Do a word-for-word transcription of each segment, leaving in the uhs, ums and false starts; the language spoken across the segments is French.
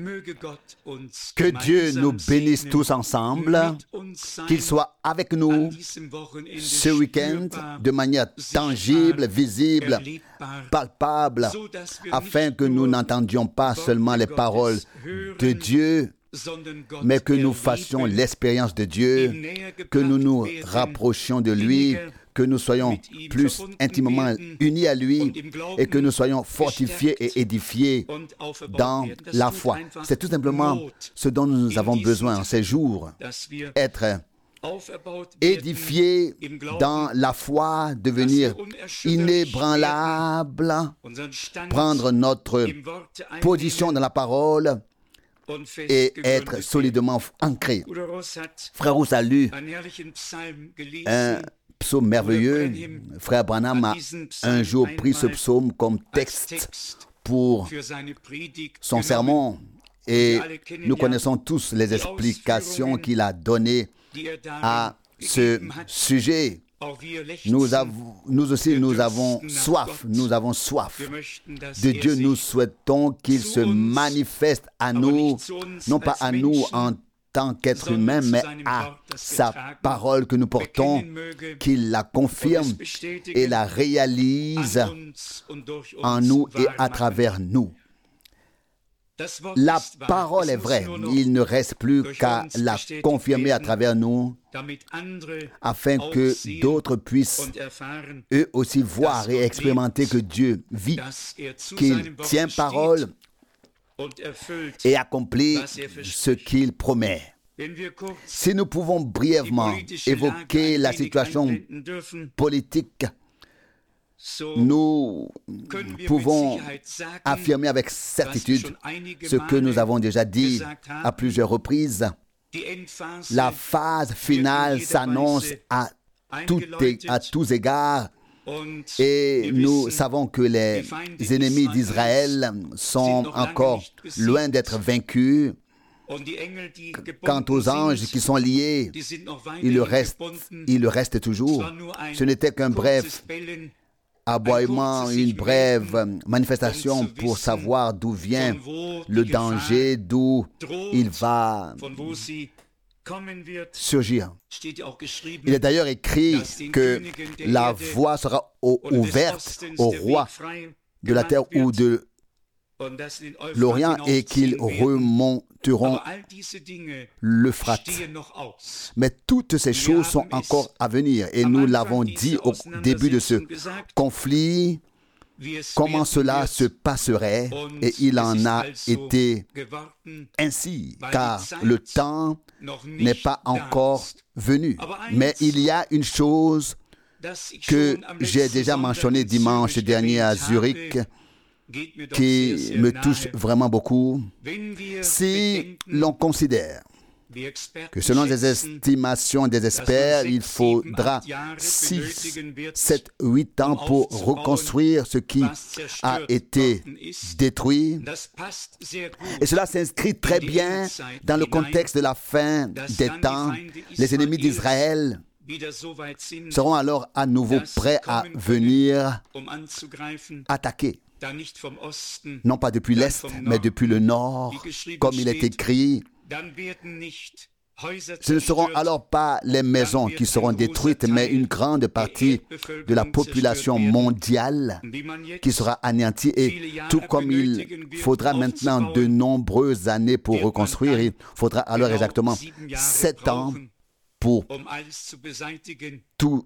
Que Dieu nous bénisse tous ensemble, qu'il soit avec nous ce week-end de manière tangible, visible, palpable, afin que nous n'entendions pas seulement les paroles de Dieu, mais que nous fassions l'expérience de Dieu, que nous nous rapprochions de lui, que nous soyons plus intimement unis à lui et que nous soyons fortifiés et édifiés dans la foi. C'est tout simplement ce dont nous avons besoin en ces jours, être édifiés dans la foi, devenir inébranlables, prendre notre position dans la parole et être solidement ancrés. Frère Rousse a lu un psaume merveilleux. Frère Branham a un jour pris ce psaume comme texte pour son sermon et nous connaissons tous les explications qu'il a données à ce sujet. Nous, avons, nous aussi, nous avons soif, nous avons soif de Dieu. Nous souhaitons qu'il se manifeste à nous, non pas à nous en tant qu'être humain, mais à sa parole que nous portons, qu'il la confirme et la réalise en nous et à travers nous. La parole est vraie. Il ne reste plus qu'à la confirmer à travers nous afin que d'autres puissent eux aussi voir et expérimenter que Dieu vit, qu'il tient parole et accomplit ce qu'il promet. Si nous pouvons brièvement évoquer la situation politique, nous pouvons affirmer avec certitude ce que nous avons déjà dit à plusieurs reprises. La phase finale s'annonce à, tout et, à tous égards et nous savons que les ennemis d'Israël sont encore loin d'être vaincus. Quant aux anges qui sont liés, ils le restent, ils le restent toujours. Ce n'était qu'un bref aboiement, une brève manifestation pour savoir d'où vient le danger, d'où il va surgir. Il est d'ailleurs écrit que la voie sera ouverte aux rois de la terre ou de l'Orient et qu'ils remonteront l'Euphrate. Mais toutes ces choses sont encore à venir et nous l'avons dit au début de ce conflit, comment cela se passerait et il en a été ainsi car le temps n'est pas encore venu. Mais il y a une chose que j'ai déjà mentionnée dimanche dernier à Zurich qui me touche vraiment beaucoup. Si l'on considère que selon les estimations des experts, il faudra six, sept, huit ans pour reconstruire ce qui a été détruit. Et cela s'inscrit très bien dans le contexte de la fin des temps. Les ennemis d'Israël seront alors à nouveau prêts à venir attaquer. Non pas depuis l'Est, mais depuis le Nord, comme il est écrit. Ce ne seront alors pas les maisons qui seront détruites, mais une grande partie de la population mondiale qui sera anéantie. Et tout comme il faudra maintenant de nombreuses années pour reconstruire, il faudra alors exactement sept ans pour tout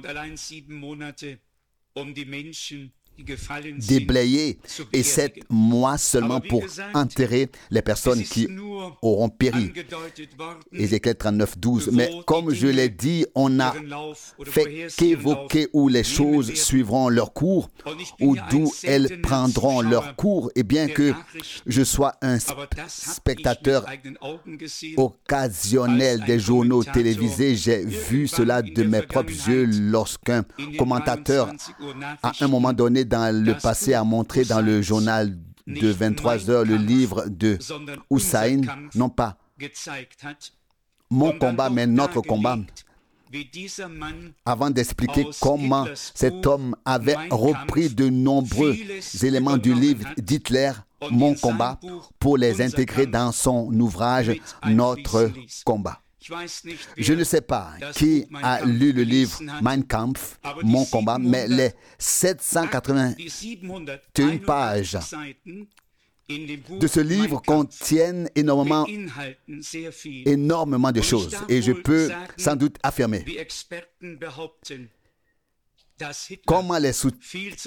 déblayer et sept mois seulement pour enterrer les personnes qui auront péri. Ézéchiel trente-neuf, douze. Mais comme je l'ai dit, on n'a fait qu'évoquer où les choses suivront leur cours ou d'où elles prendront leur cours. Et bien que je sois un spectateur occasionnel des journaux télévisés, j'ai vu cela de mes propres yeux lorsqu'un commentateur, à un moment donné, dans le passé, a montré dans le journal de vingt-trois heures le livre de Hussein, non pas mon combat, mais notre combat. avant d'expliquer comment cet homme avait repris de nombreux éléments du livre d'Hitler, Mon combat, pour les intégrer dans son ouvrage Notre combat. Je ne sais pas qui a lu le livre Mein Kampf, Mon combat, mais les sept cent quatre-vingt-un pages de ce livre contiennent énormément, énormément de choses. Et je peux sans doute affirmer comment les sous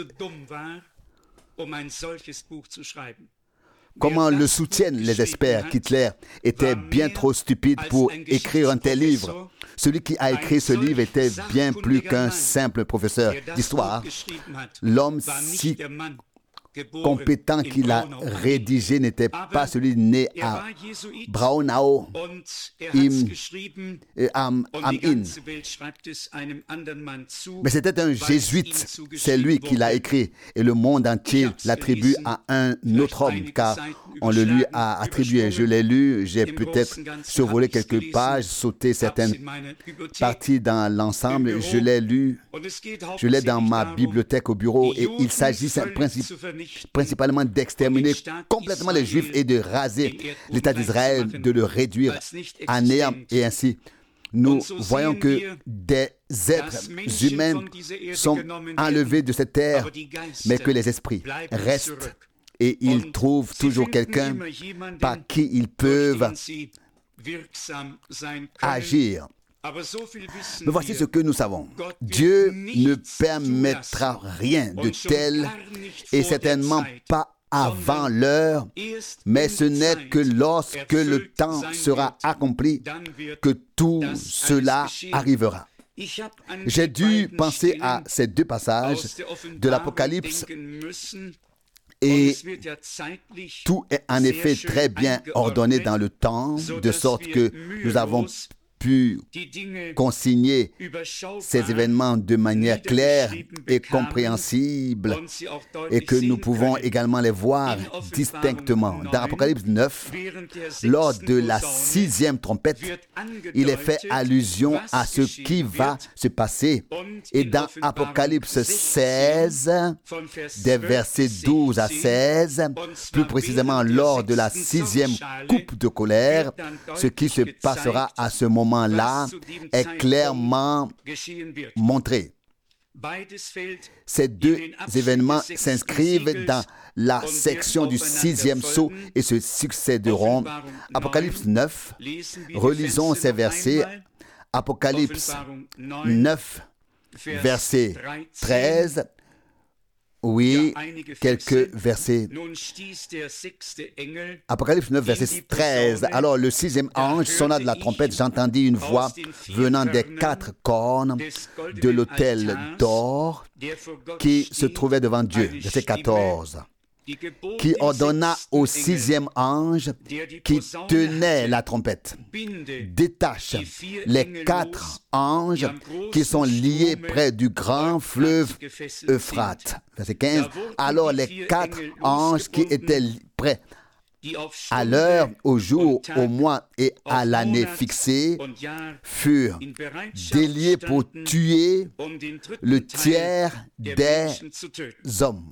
Comment le soutiennent les experts qu'Hitler était bien trop stupide pour écrire un tel livre. Celui qui a écrit ce livre était bien plus qu'un simple professeur d'histoire. L'homme si compétent qu'il a rédigé n'était pas celui né à Braunau im, am, am Inn. Mais c'était un jésuite, c'est lui qui l'a écrit, et le monde entier l'attribue à un autre homme, car on le lui a attribué. Je l'ai lu, j'ai peut-être survolé quelques pages, sauté certaines parties dans l'ensemble, je l'ai lu, je l'ai dans ma bibliothèque au bureau, et il s'agit principalement d'exterminer complètement les Juifs et de raser l'État d'Israël, de le réduire à néant. Et ainsi, nous voyons que des êtres humains sont enlevés de cette terre, mais que les esprits restent et ils trouvent toujours quelqu'un par qui ils peuvent agir. Mais voici ce que nous savons. Dieu ne permettra rien de tel, et certainement pas avant l'heure, mais ce n'est que lorsque le temps sera accompli que tout cela arrivera. J'ai dû penser à ces deux passages de l'Apocalypse, et tout est en effet très bien ordonné dans le temps, de sorte que nous avons pu consigner ces événements de manière claire et compréhensible, et que nous pouvons également les voir distinctement. Dans Apocalypse neuf, lors de la sixième trompette, il est fait allusion à ce qui va se passer. Et dans Apocalypse seize, des versets douze à seize, plus précisément lors de la sixième coupe de colère, ce qui se passera à ce moment là est clairement montré. Ces deux événements s'inscrivent dans la section du sixième sceau et se succéderont. Apocalypse neuf, relisons ces versets. Apocalypse neuf, verset treize. Oui, quelques versets. Apocalypse neuf, verset treize. Alors le sixième ange sonna de la trompette, j'entendis une voix venant des quatre cornes de l'autel d'or qui se trouvait devant Dieu. Verset quatorze. Qui ordonna au sixième ange qui tenait la trompette: détache les quatre anges qui sont liés près du grand fleuve Euphrate. Verset quinze. Alors les quatre anges qui étaient prêts à l'heure, au jour, au mois et à l'année fixée furent déliés pour tuer le tiers des hommes.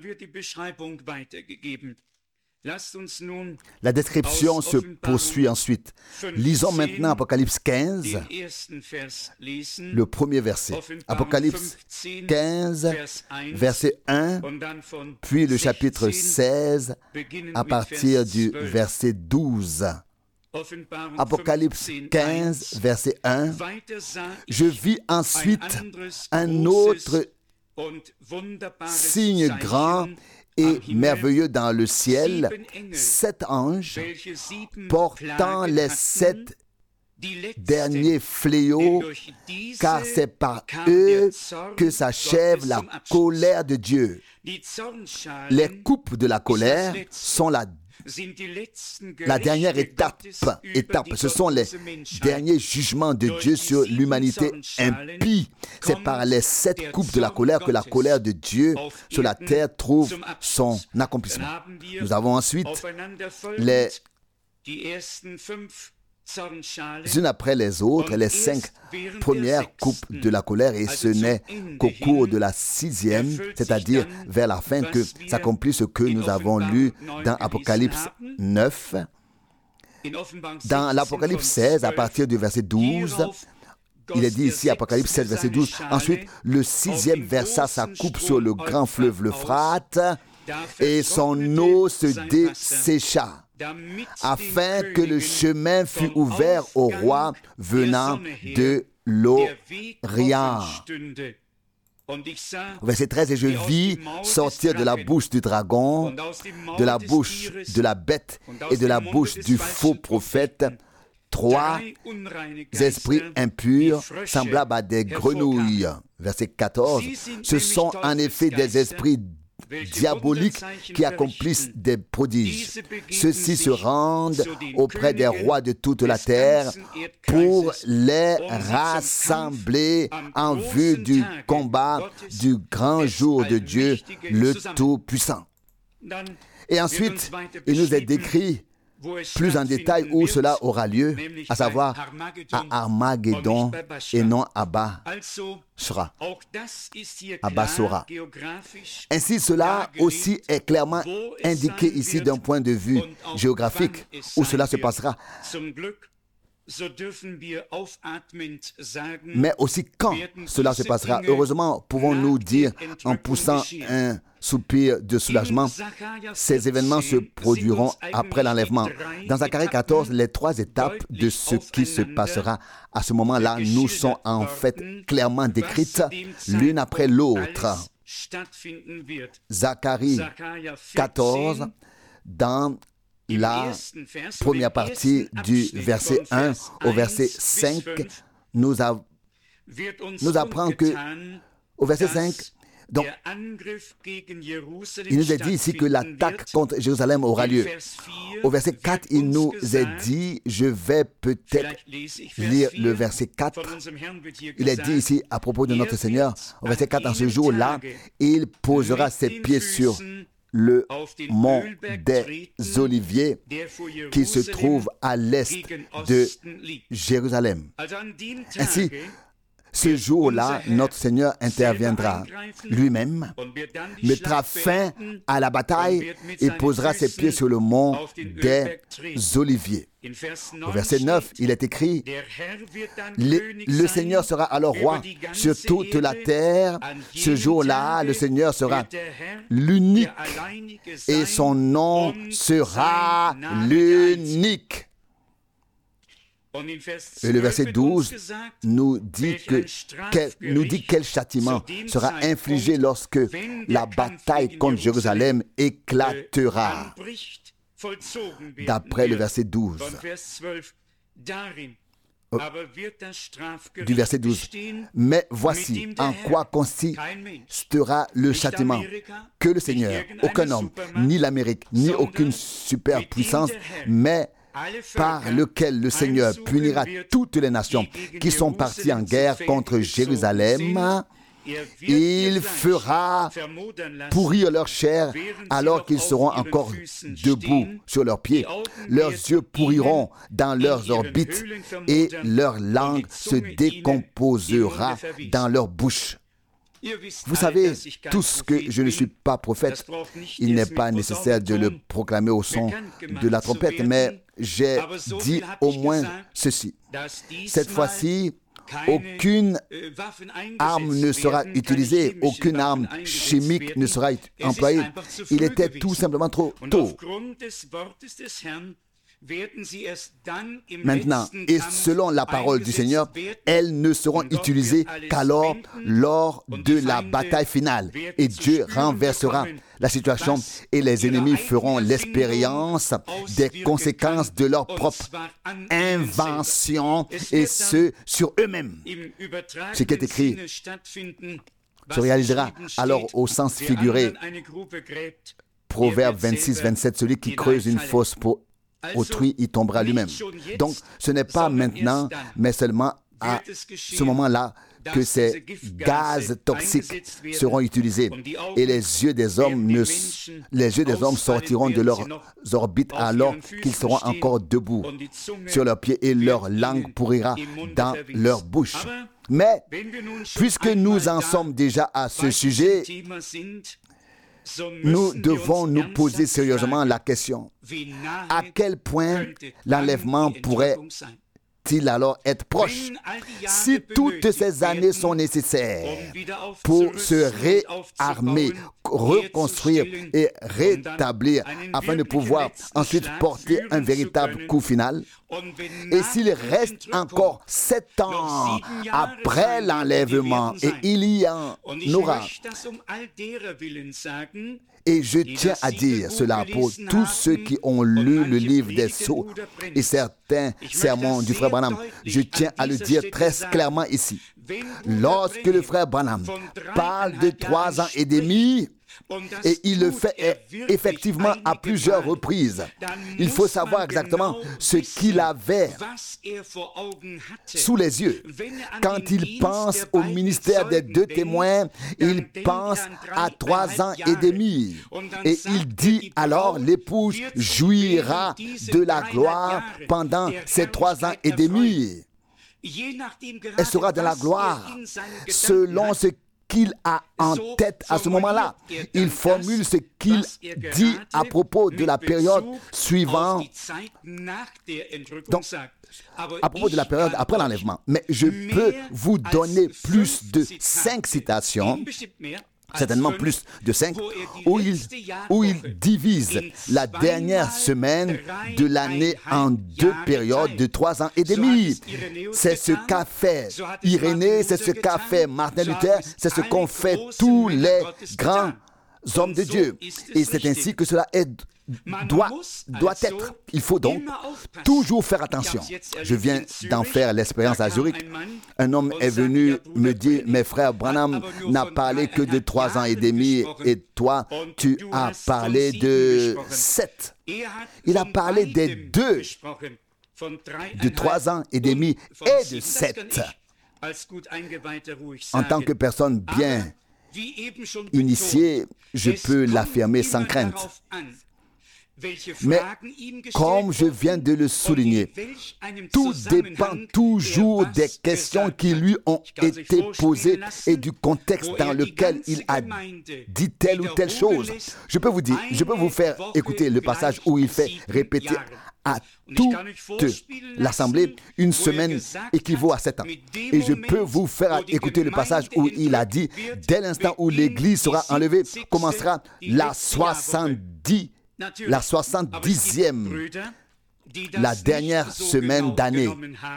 La description se poursuit ensuite. Lisons maintenant Apocalypse quinze, le premier verset. Apocalypse quinze, verset un, puis le chapitre seize, à partir du verset douze. Apocalypse quinze, verset un. Je vis ensuite un autre signe grand et merveilleux dans le ciel, sept anges portant les sept derniers fléaux, car c'est par eux que s'achève la colère de Dieu. Les coupes de la colère sont la La dernière étape, étape, ce sont les derniers jugements de Dieu sur l'humanité impie. C'est par les sept coupes de la colère que la colère de Dieu sur la terre trouve son accomplissement. Nous avons ensuite les unes après les autres, les cinq premières coupes de la colère, et ce n'est qu'au cours de la sixième, c'est-à-dire vers la fin, que s'accomplit ce que nous avons lu dans Apocalypse neuf. Dans l'Apocalypse seize, à partir du verset douze, il est dit ici, Apocalypse seize, verset douze, ensuite, le sixième versa sa coupe sur le grand fleuve l'Euphrate, et son eau se dessécha, afin que le chemin fût ouvert au roi venant de l'Orient. Verset treize, et je vis sortir de la bouche du dragon, de la bouche de la bête et de la bouche du faux prophète, trois esprits impurs semblables à des grenouilles. Verset quatorze, ce sont en effet des esprits diaboliques qui accomplissent des prodiges. Ceux-ci se rendent auprès des rois de toute la terre pour les rassembler en vue du combat du grand jour de Dieu, le Tout-Puissant. Et ensuite, il nous est décrit plus en détail où cela aura lieu, à savoir à Armageddon et non à Basra, à Bassora. Ainsi, cela aussi est clairement indiqué ici d'un point de vue géographique où cela se passera. Mais aussi quand cela se passera. Heureusement, pouvons-nous dire en poussant un soupir de soulagement, ces événements se produiront après l'enlèvement. Dans Zacharie quatorze, les trois étapes de ce qui se passera à ce moment-là nous sont en fait clairement décrites l'une après l'autre. Zacharie quatorze, dans la première partie du verset un au verset cinq, nous, a, nous apprend que, au verset cinq, donc, il nous est dit ici que l'attaque contre Jérusalem aura lieu. Au verset quatre, il nous est dit, je vais peut-être lire le verset quatre. Il est dit ici à propos de notre Seigneur, au verset quatre, en ce jour-là, il posera ses pieds sur le mont des Oliviers qui se trouve à l'est de Jérusalem. Ainsi, ce jour-là, notre Seigneur interviendra lui-même, mettra fin à la bataille et posera ses pieds sur le mont des Oliviers. Au verset neuf, il est écrit, le, le Seigneur sera alors roi sur toute la terre. Ce jour-là, le Seigneur sera l'unique et son nom sera l'unique. Et le verset douze nous dit, que, quel, nous dit quel châtiment sera infligé lorsque la bataille contre Jérusalem éclatera. D'après le verset douze. Du verset douze. Mais voici en quoi consistera le châtiment. Que le Seigneur, aucun homme, ni l'Amérique, ni aucune superpuissance, mais par lequel le Seigneur punira toutes les nations qui sont parties en guerre contre Jérusalem. Il fera pourrir leur chair alors qu'ils seront encore debout sur leurs pieds. Leurs yeux pourriront dans leurs orbites et leur langue se décomposera dans leur bouche. Vous savez tous que je ne suis pas prophète. Il n'est pas nécessaire de le proclamer au son de la trompette, mais j'ai dit au moins ceci. Cette fois-ci, aucune arme ne sera utilisée, aucune arme chimique ne sera employée. Il était tout simplement trop tôt. Maintenant, et selon la parole du Seigneur, elles ne seront utilisées qu'alors lors de la bataille finale. Et Dieu renversera la situation et les ennemis feront l'expérience des conséquences de leur propre invention et ce sur eux-mêmes. Ce qui est écrit se réalisera alors au sens figuré. Proverbe vingt-six, vingt-sept, celui qui creuse une fosse pour autrui y tombera lui-même. Donc, ce n'est pas maintenant, mais seulement à ce moment-là que ces gaz toxiques seront utilisés et les yeux des hommes, ne, les yeux des hommes sortiront de leurs orbites alors qu'ils seront encore debout sur leurs pieds et leur langue pourrira dans leur bouche. Mais puisque nous en sommes déjà à ce sujet, nous devons nous poser sérieusement la question: à quel point l'enlèvement pourrait-il alors être proche? Si toutes ces années sont nécessaires pour se réarmer, reconstruire et rétablir afin de pouvoir ensuite porter un véritable coup final, et s'il reste encore sept ans après l'enlèvement, et il y en aura, et je tiens à dire cela pour tous ceux qui ont lu le livre des Sceaux et certains sermons du frère Branham, je tiens à le dire très clairement ici. Lorsque le frère Branham parle de trois ans et demi, et il le fait effectivement à plusieurs reprises, il faut savoir exactement ce qu'il avait sous les yeux. Quand il pense au ministère des deux témoins, il pense à trois ans et demi. Et il dit alors, l'épouse jouira de la gloire pendant ces trois ans et demi. Elle sera dans la gloire selon ce qu'il a en tête à ce moment-là. Il formule ce qu'il dit à propos de la période suivante, donc à propos de la période après l'enlèvement. Mais je peux vous donner plus de cinq citations, certainement plus de cinq, où il, où il divise la dernière semaine de l'année en deux périodes de trois ans et demi. C'est ce qu'a fait Irénée, c'est ce qu'a fait Martin Luther, c'est ce qu'ont fait tous les grands hommes de Dieu. Et c'est ainsi que cela est, doit, doit être. Il faut donc toujours faire attention. Je viens d'en faire l'expérience à Zurich. Un homme est venu me dire, mes frères Branham n'a parlé que de trois ans et demi et toi, tu as parlé de sept. Il a parlé des deux, de trois ans et demi et de sept. En tant que personne bien initiée, je peux l'affirmer sans crainte. Mais comme je viens de le souligner, tout dépend toujours des questions qui lui ont été posées et du contexte dans lequel il a dit telle ou telle chose. Je peux vous dire, je peux vous faire écouter le passage où il fait répéter à toute l'assemblée, une semaine équivaut à sept ans. Et je peux vous faire écouter le passage où il a dit, dès l'instant où l'Église sera enlevée, commencera la soixante-dix la soixante-dixième, la dernière semaine d'année.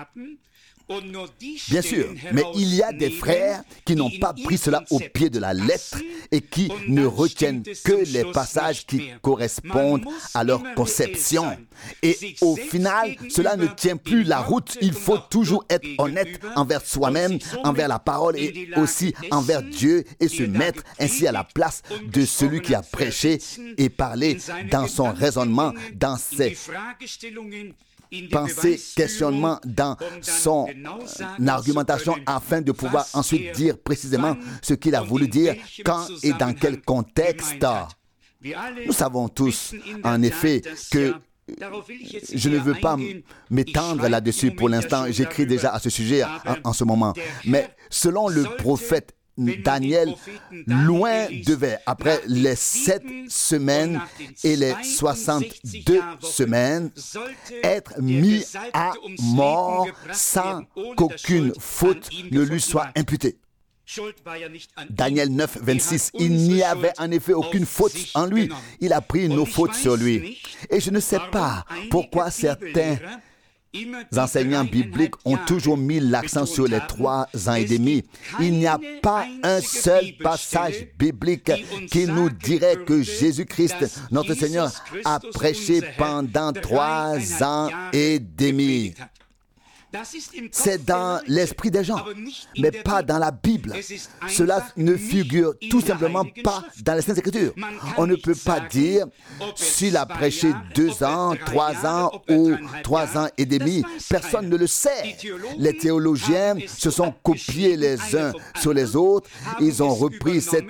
Bien sûr, mais il y a des frères qui n'ont pas pris cela au pied de la lettre et qui ne retiennent que les passages qui correspondent à leur conception. Et au final, cela ne tient plus la route. Il faut toujours être honnête envers soi-même, envers la parole et aussi envers Dieu et se mettre ainsi à la place de celui qui a prêché et parlé dans son raisonnement, dans ses pensée, questionnement dans son euh, argumentation afin de pouvoir ensuite dire précisément ce qu'il a voulu dire, quand et dans quel contexte. Nous savons tous, en effet, que je ne veux pas m'étendre là-dessus pour l'instant. J'écris déjà à ce sujet en, en ce moment. Mais selon le prophète Daniel, loin devait, après les sept semaines et les soixante-deux semaines, être mis à mort sans qu'aucune faute ne lui soit imputée. Daniel neuf, vingt-six, il n'y avait en effet aucune faute en lui. Il a pris nos fautes sur lui. Et je ne sais pas pourquoi certains enseignants bibliques ont toujours mis l'accent sur les trois ans et demi. Il n'y a pas un seul passage biblique qui nous dirait que Jésus-Christ, notre Seigneur, a prêché pendant trois ans et demi. C'est dans l'esprit des gens, mais pas dans la Bible. Cela ne figure tout simplement pas dans les Saintes Écritures. On ne peut pas dire s'il a prêché deux ans, trois ans ou trois ans et demi. Personne ne le sait. Les théologiens se sont copiés les uns sur les autres. Ils ont repris cette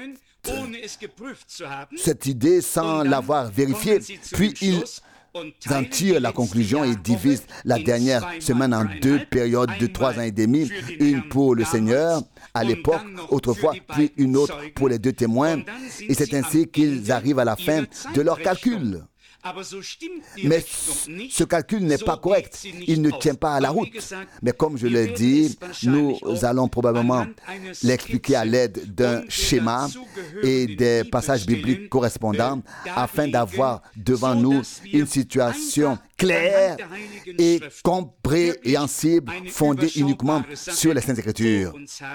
cette idée sans l'avoir vérifiée. Puis ils en tirent la conclusion et divisent la dernière semaine en deux périodes de trois ans et demi, une pour le Seigneur à l'époque, autrefois, puis une autre pour les deux témoins. Et c'est ainsi qu'ils arrivent à la fin de leur calcul. Mais ce calcul n'est pas correct. Il ne tient pas à la route. Mais comme je l'ai dit, nous allons probablement l'expliquer à l'aide d'un schéma et des passages bibliques correspondants afin d'avoir devant nous une situation claire et compréhensible fondée uniquement sur les Saintes Écritures.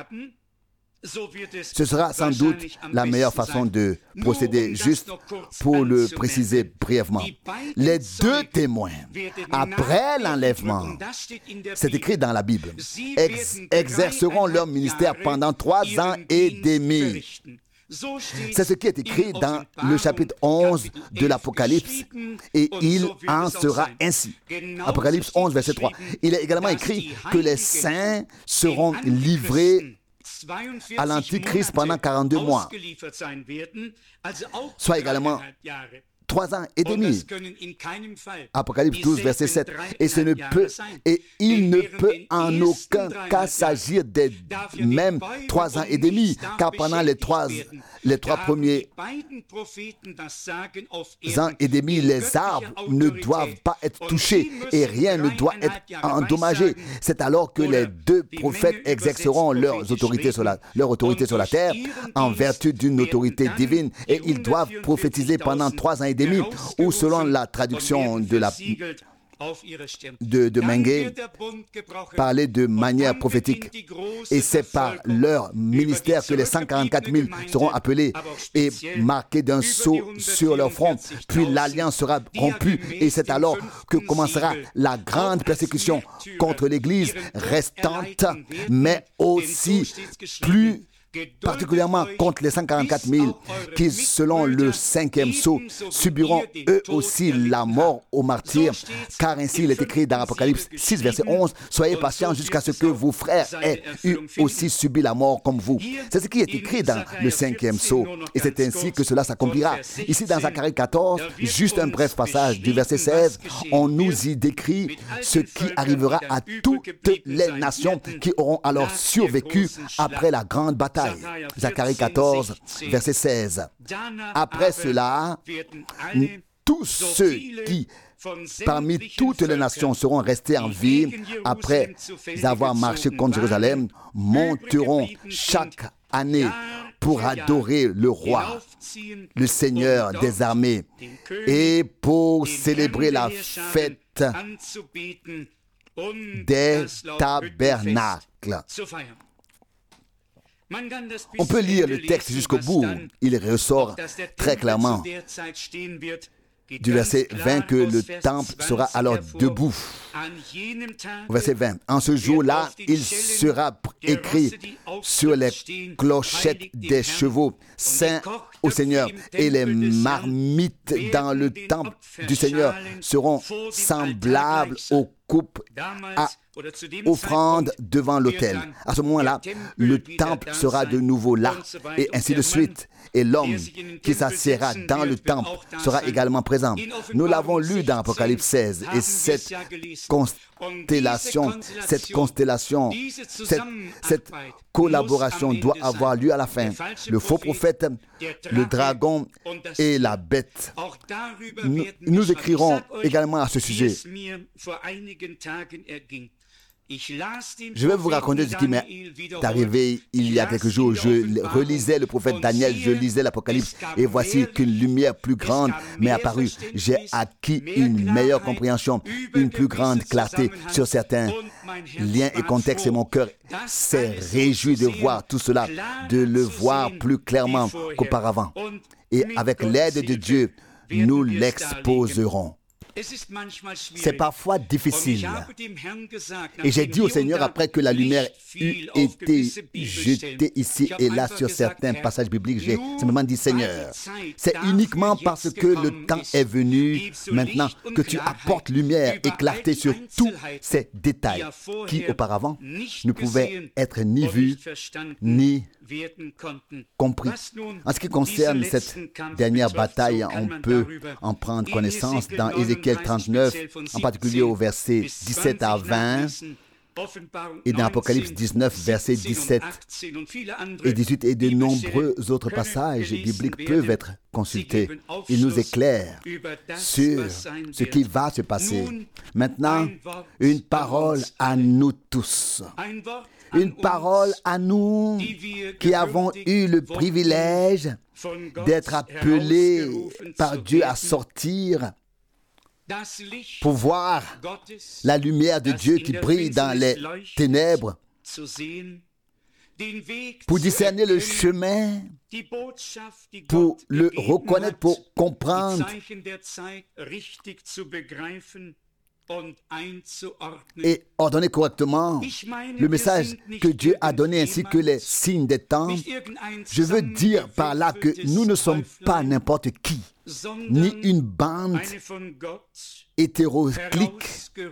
Ce sera sans doute la meilleure façon de procéder, juste pour le préciser brièvement. Les deux témoins, après l'enlèvement, c'est écrit dans la Bible, ex- exerceront leur ministère pendant trois ans et demi. C'est ce qui est écrit dans le chapitre onze de l'Apocalypse, et il en sera ainsi. Apocalypse onze, verset trois. Il est également écrit que les saints seront livrés à l'Antichrist pendant quarante-deux mois, soit également trois ans et demi. Apocalypse douze, verset sept. Et, ce ne peut, et il ne peut en aucun cas s'agir des mêmes trois ans et demi, car pendant les trois, les trois premiers ans et demi, les arbres ne doivent pas être touchés et rien ne doit être endommagé. C'est alors que les deux prophètes exerceront leurs autorités sur la, leur autorité sur la terre en vertu d'une autorité divine, et ils doivent prophétiser pendant trois ans et demi, ou selon la traduction de la de, de Mengue, parler de manière prophétique. Et c'est par leur ministère que les cent quarante-quatre mille seront appelés et marqués d'un sceau sur leur front. Puis l'alliance sera rompue, et c'est alors que commencera la grande persécution contre l'Église restante, mais aussi plus particulièrement contre les cent quarante-quatre mille qui, selon le cinquième sceau, subiront eux aussi la mort au martyr, car ainsi il est écrit dans Apocalypse six, verset onze, « Soyez patients jusqu'à ce que vos frères aient eu aussi subi la mort comme vous. » C'est ce qui est écrit dans le cinquième sceau, et c'est ainsi que cela s'accomplira. Ici dans Zacharie quatorze, juste un bref passage du verset seize, on nous y décrit ce qui arrivera à toutes les nations qui auront alors survécu après la grande bataille. Zacharie quatorze, verset seize. Après cela, tous ceux qui, parmi toutes les nations, seront restés en vie après avoir marché contre Jérusalem, monteront chaque année pour adorer le roi, le Seigneur des armées, et pour célébrer la fête des tabernacles. On peut lire le texte jusqu'au bout. Il ressort très clairement du verset vingt que le temple sera alors debout. Verset vingt. En ce jour-là, il sera écrit sur les clochettes des chevaux, Saint au Seigneur, et les marmites dans le temple du Seigneur seront semblables aux coupes à offrande devant l'autel. À ce moment-là, le temple sera de nouveau là, et ainsi de suite. Et l'homme qui s'assiera dans le temple sera également présent. Nous l'avons lu dans Apocalypse seize, et cette constellation, cette constellation, cette, cette collaboration doit avoir lieu à la fin. Le faux prophète, le dragon et la bête. Nous, nous écrirons également à ce sujet. Je vais vous raconter ce qui m'est arrivé il y a quelques jours. Je relisais le prophète Daniel, je lisais l'Apocalypse, et voici qu'une lumière plus grande m'est apparue. J'ai acquis une meilleure compréhension, une plus grande clarté sur certains liens et contextes, et mon cœur s'est réjoui de voir tout cela, de le voir plus clairement qu'auparavant. Et avec l'aide de Dieu, nous l'exposerons. c'est parfois difficile. Et j'ai dit au Seigneur, après que la lumière eut été jetée ici et là sur certains passages bibliques, j'ai simplement dit, Seigneur, c'est uniquement parce que le temps est venu maintenant que tu apportes lumière et clarté sur tous ces détails qui auparavant ne pouvaient être ni vus ni compris. En ce qui concerne cette dernière bataille, on peut en prendre connaissance dans Ézéchiel trente-neuf, en particulier au verset dix-sept à vingt, et dans Apocalypse dix-neuf, versets dix-sept et dix-huit, et de nombreux autres passages bibliques peuvent être consultés. Ils nous éclairent sur ce qui va se passer. Maintenant, une parole à nous tous. Une parole à nous qui avons eu le privilège d'être appelés par Dieu à sortir pour voir la lumière de Dieu qui brille dans les ténèbres, pour discerner le chemin, pour le reconnaître, pour comprendre et ordonner correctement le message que Dieu a donné ainsi que les signes des temps. Je veux dire par là que nous ne sommes pas n'importe qui, ni une bande hétéroclique,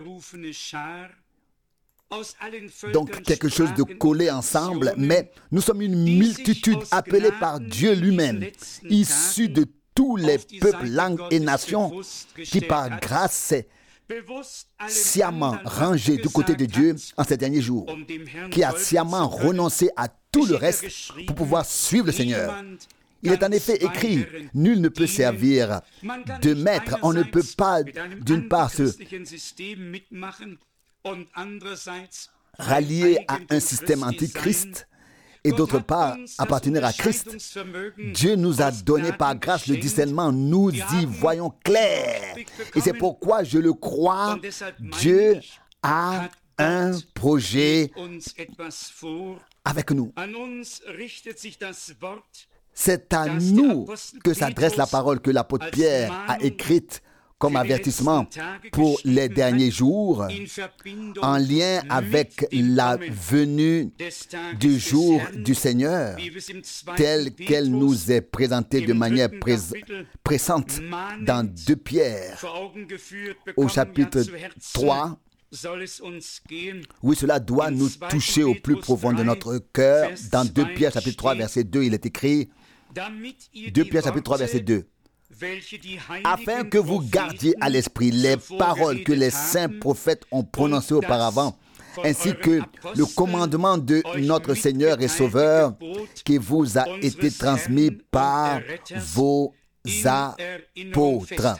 donc quelque chose de collé ensemble, mais nous sommes une multitude appelée par Dieu lui-même, issue de tous les peuples, langues et nations, qui par grâce s'est sciemment rangé du côté de Dieu en ces derniers jours, qui a sciemment renoncé à tout le reste pour pouvoir suivre le Seigneur. Il est en effet écrit, nul ne peut servir de maître. On ne peut pas, d'une part, se rallier à un système antichrist et d'autre part, appartenir à Christ. Dieu nous a donné par grâce le discernement, nous y voyons clair. Et c'est pourquoi je le crois, Dieu a un projet avec nous. C'est à nous que s'adresse la parole que l'apôtre Pierre a écrite comme avertissement pour les derniers jours, en lien avec la venue du jour du Seigneur, telle qu'elle nous est présentée de manière pré- pressante dans deux Pierre, au chapitre trois. Oui, cela doit nous toucher au plus profond de notre cœur. Dans deux Pierre, chapitre trois, verset deux, il est écrit, deux Pierre, chapitre trois, verset deux, afin que vous gardiez à l'esprit les paroles que les saints prophètes ont prononcées auparavant, ainsi que le commandement de notre Seigneur et Sauveur qui vous a été transmis par vos apôtres.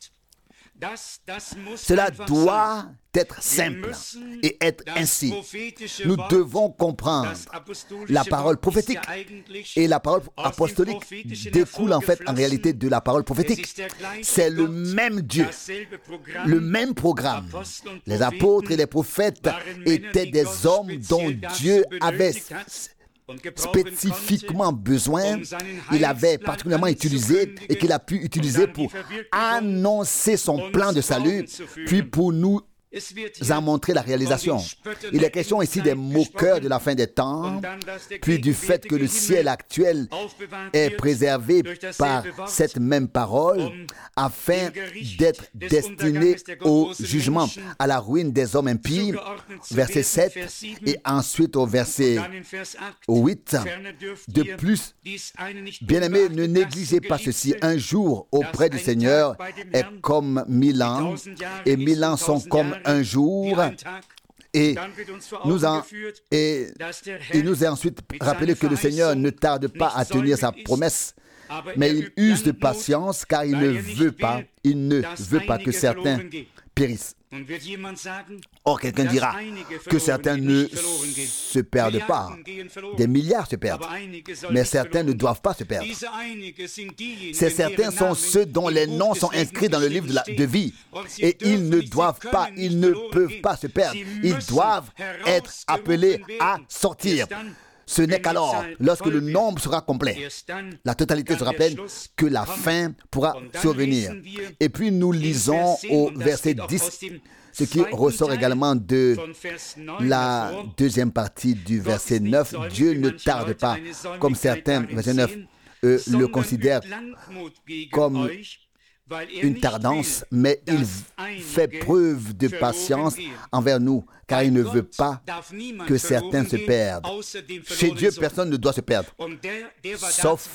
Cela doit être simple et être ainsi. Nous devons comprendre la parole prophétique et la parole apostolique découle en fait en réalité de la parole prophétique. C'est le même Dieu, le même programme. Les apôtres et les prophètes étaient des hommes dont Dieu avait spécifiquement besoin, il avait particulièrement utilisé et qu'il a pu utiliser pour annoncer son plan de salut, puis pour nous en montrer la réalisation. Il est question ici des moqueurs de la fin des temps, puis du fait que le ciel actuel est préservé par cette même parole, afin d'être destiné au jugement, à la ruine des hommes impies, verset sept, et ensuite au verset huit. De plus, bien-aimés, ne négligez pas ceci. Un jour auprès du Seigneur est comme mille ans, et mille ans sont comme un jour, et, nous en, et il nous est ensuite rappelé que le Seigneur ne tarde pas à tenir sa promesse, mais il use de patience car il ne veut pas, il ne veut pas que certains périssent. Or, quelqu'un dira que certains ne se perdent pas. Des milliards se perdent. Mais certains ne doivent pas se perdre. Ces certains sont ceux dont les noms sont inscrits dans le livre de, la, de vie. Et ils ne doivent pas, ils ne peuvent pas se perdre. Ils doivent être appelés à sortir. ce n'est qu'alors, lorsque le nombre sera complet, la totalité sera pleine, que la fin pourra survenir. Et puis nous lisons au verset dix, ce qui ressort également de la deuxième partie du verset neuf. Dieu ne tarde pas, comme certains, verset neuf, euh, le considèrent comme une tardance, mais il fait preuve de patience envers nous, car il ne veut pas que certains se perdent. Chez Dieu, personne ne doit se perdre, sauf,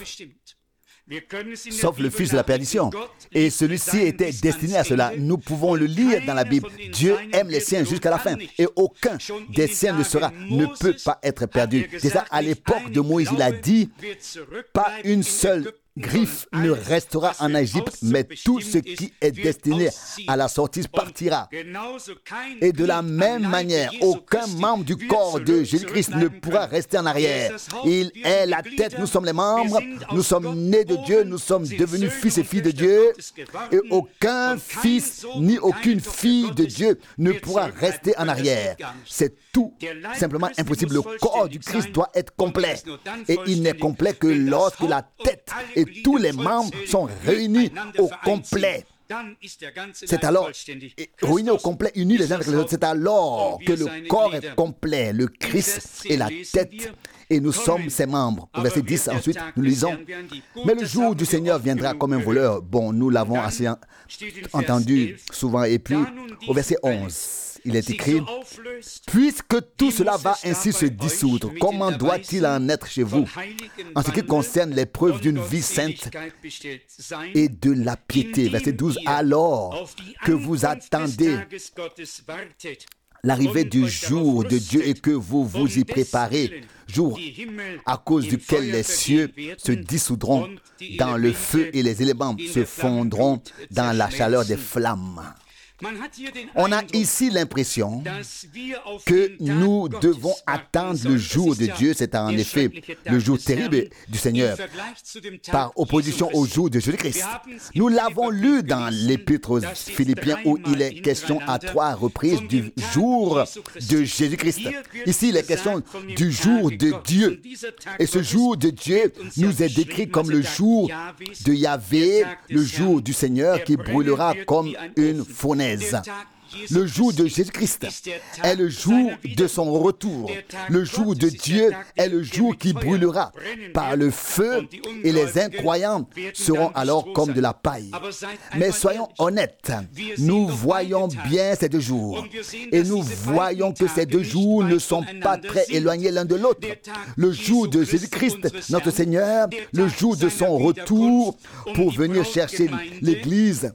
sauf le fils de la perdition. Et celui-ci était destiné à cela. Nous pouvons le lire dans la Bible. Dieu aime les siens jusqu'à la fin, et aucun des siens ne sera, ne peut pas être perdu. Déjà à l'époque de Moïse, il a dit, pas une seule griffe ne restera en Égypte, mais tout ce qui est destiné à la sortie partira. Et de la même manière, aucun membre du corps de Jésus-Christ ne pourra rester en arrière. Il est la tête, nous sommes les membres, nous sommes nés de Dieu, nous sommes devenus fils et filles de Dieu, et aucun fils ni aucune fille de Dieu ne pourra rester en arrière. C'est tout simplement impossible. Le corps du Christ doit être complet, et il n'est complet que lorsque la tête et tous les membres sont réunis au complet. C'est alors, réunis au complet, unis les uns avec les autres, c'est alors que le corps est complet, le Christ est la tête, et nous sommes ses membres. Au verset dix, ensuite, nous lisons, « Mais le jour du Seigneur viendra comme un voleur. » Bon, nous l'avons assez entendu souvent. Et puis, au verset onze, il est écrit, « Puisque tout cela va ainsi se dissoudre, comment doit-il en être chez vous en ce qui concerne l'épreuve d'une vie sainte et de la piété ?» Verset douze, « Alors que vous attendez l'arrivée du jour de Dieu et que vous vous y préparez, jour à cause duquel les cieux se dissoudront dans le feu et les éléments se fondront dans la chaleur des flammes. » On a ici l'impression que nous devons attendre le jour de Dieu. C'est en effet le jour terrible du Seigneur, par opposition au jour de Jésus-Christ. Nous l'avons lu dans l'Épître aux Philippiens où il est question à trois reprises du jour de Jésus-Christ. Ici, il est question du jour de Dieu. Et ce jour de Dieu nous est décrit comme le jour de Yahvé, le jour du Seigneur qui brûlera comme une fournaise. Le jour de Jésus-Christ est le jour de son retour. Le jour de Dieu est le jour qui brûlera par le feu et les incroyants seront alors comme de la paille. Mais soyons honnêtes, nous voyons bien ces deux jours et nous voyons que ces deux jours ne sont pas très éloignés l'un de l'autre. Le jour de Jésus-Christ, notre Seigneur, le jour de son retour pour venir chercher l'Église,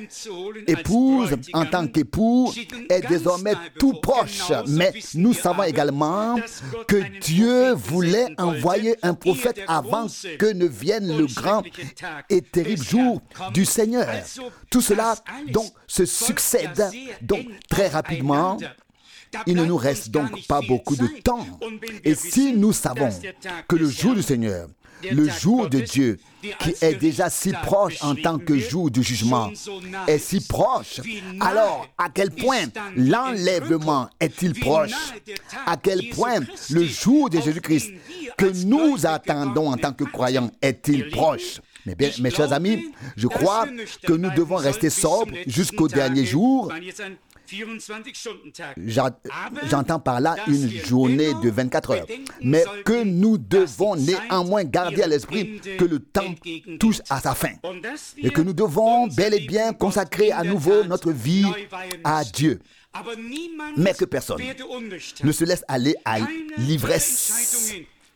épouse en tant qu'épouse, est désormais tout proche. Mais nous savons également que Dieu voulait envoyer un prophète avant que ne vienne le grand et terrible jour du Seigneur. Tout cela donc se succède donc très rapidement. Il ne nous reste donc pas beaucoup de temps. Et si nous savons que le jour du Seigneur, le jour de Dieu, qui est déjà si proche en tant que jour du jugement, est si proche, alors à quel point l'enlèvement est-il proche? À quel point le jour de Jésus-Christ que nous attendons en tant que croyants est-il proche? Mais bien, mes chers amis, je crois que nous devons rester sobres jusqu'au dernier jour. J'entends par là une journée de vingt-quatre heures, mais que nous devons néanmoins garder à l'esprit que le temps touche à sa fin et que nous devons bel et bien consacrer à nouveau notre vie à Dieu. Mais que personne ne se laisse aller à l'ivresse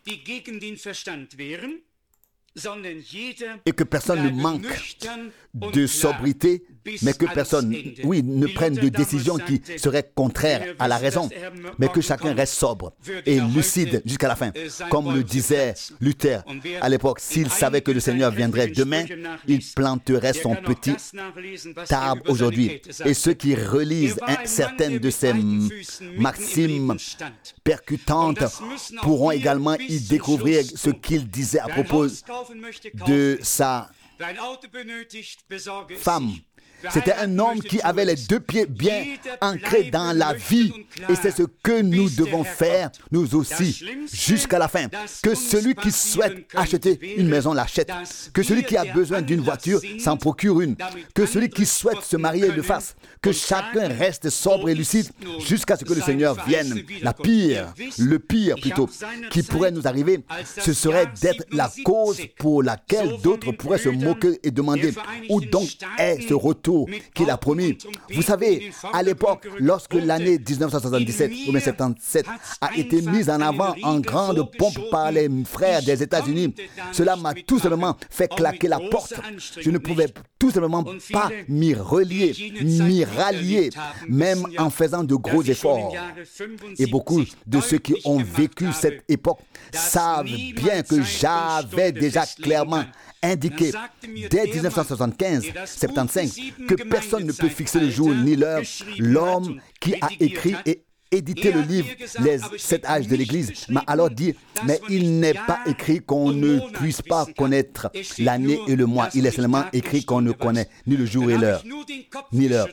et que personne ne manque de sobriété, mais que personne, oui, ne prenne de décisions qui seraient contraires à la raison, mais que chacun reste sobre et lucide jusqu'à la fin. Comme le disait Luther à l'époque, s'il savait que le Seigneur viendrait demain, il planterait son petit arbre aujourd'hui. Et ceux qui relisent hein, certaines de ces maximes percutantes pourront également y découvrir ce qu'il disait à propos de sa femme C'était un homme qui avait les deux pieds bien ancrés dans la vie. Et c'est ce que nous devons faire, nous aussi, jusqu'à la fin. Que celui qui souhaite acheter une maison l'achète. Que celui qui a besoin d'une voiture s'en procure une. Que celui qui souhaite se marier le fasse. Que chacun reste sobre et lucide jusqu'à ce que le Seigneur vienne. La pire, le pire plutôt, qui pourrait nous arriver, ce serait d'être la cause pour laquelle d'autres pourraient se moquer et demander où donc est ce retour qu'il a promis. Vous savez, à l'époque, lorsque l'année dix-neuf cent soixante-dix-sept ou bien soixante-dix-sept a été mise en avant en grande pompe par les frères des États-Unis, cela m'a tout simplement fait claquer la porte. Je ne pouvais tout simplement pas m'y relier, m'y rallier, même en faisant de gros efforts. Et beaucoup de ceux qui ont vécu cette époque savent bien que j'avais déjà clairement indiqué dès dix-neuf cent soixante-quinze soixante-quinze que personne ne peut fixer le jour ni l'heure. L'homme qui a écrit et édité le livre Les sept âges de l'Église m'a alors dit, mais il n'est pas écrit qu'on ne puisse pas connaître l'année et le mois. Il est seulement écrit qu'on ne connaît ni le jour et l'heure, ni l'heure.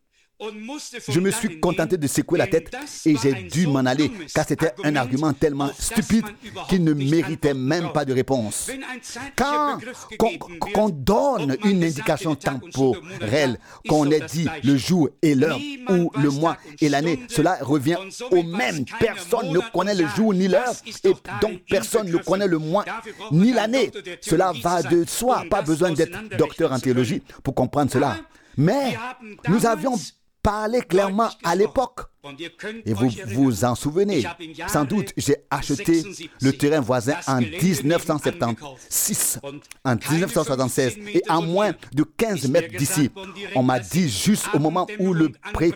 Je me suis contenté de secouer la tête et j'ai dû m'en aller car c'était un argument tellement stupide qu'il ne méritait même pas de réponse. Quand qu'on, qu'on donne une indication temporelle, qu'on ait dit le jour et l'heure ou le mois et l'année, cela revient au même. Personne ne connaît le jour ni l'heure et donc personne ne connaît le mois ni l'année. Cela va de soi, pas besoin d'être docteur en théologie pour comprendre cela. Mais nous avions parlé clairement à l'époque. Et vous vous en souvenez. Sans doute, j'ai acheté le terrain voisin en dix-neuf cent soixante-seize, en dix-neuf cent soixante-seize, et à moins de quinze mètres d'ici. On m'a dit juste au moment où le pré...